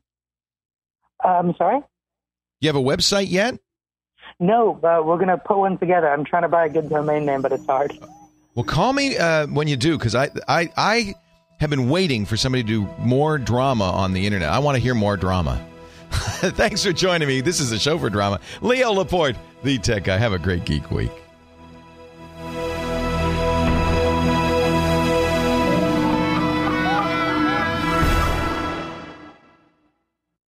I'm sorry? You have a website yet? No, but we're going to put one together. I'm trying to buy a good domain name, but it's hard. Well, call me when you do, because I have been waiting for somebody to do more drama on the internet. I want to hear more drama. Thanks for joining me. This is a show for drama. Leo Laporte, the tech guy. Have a great geek week.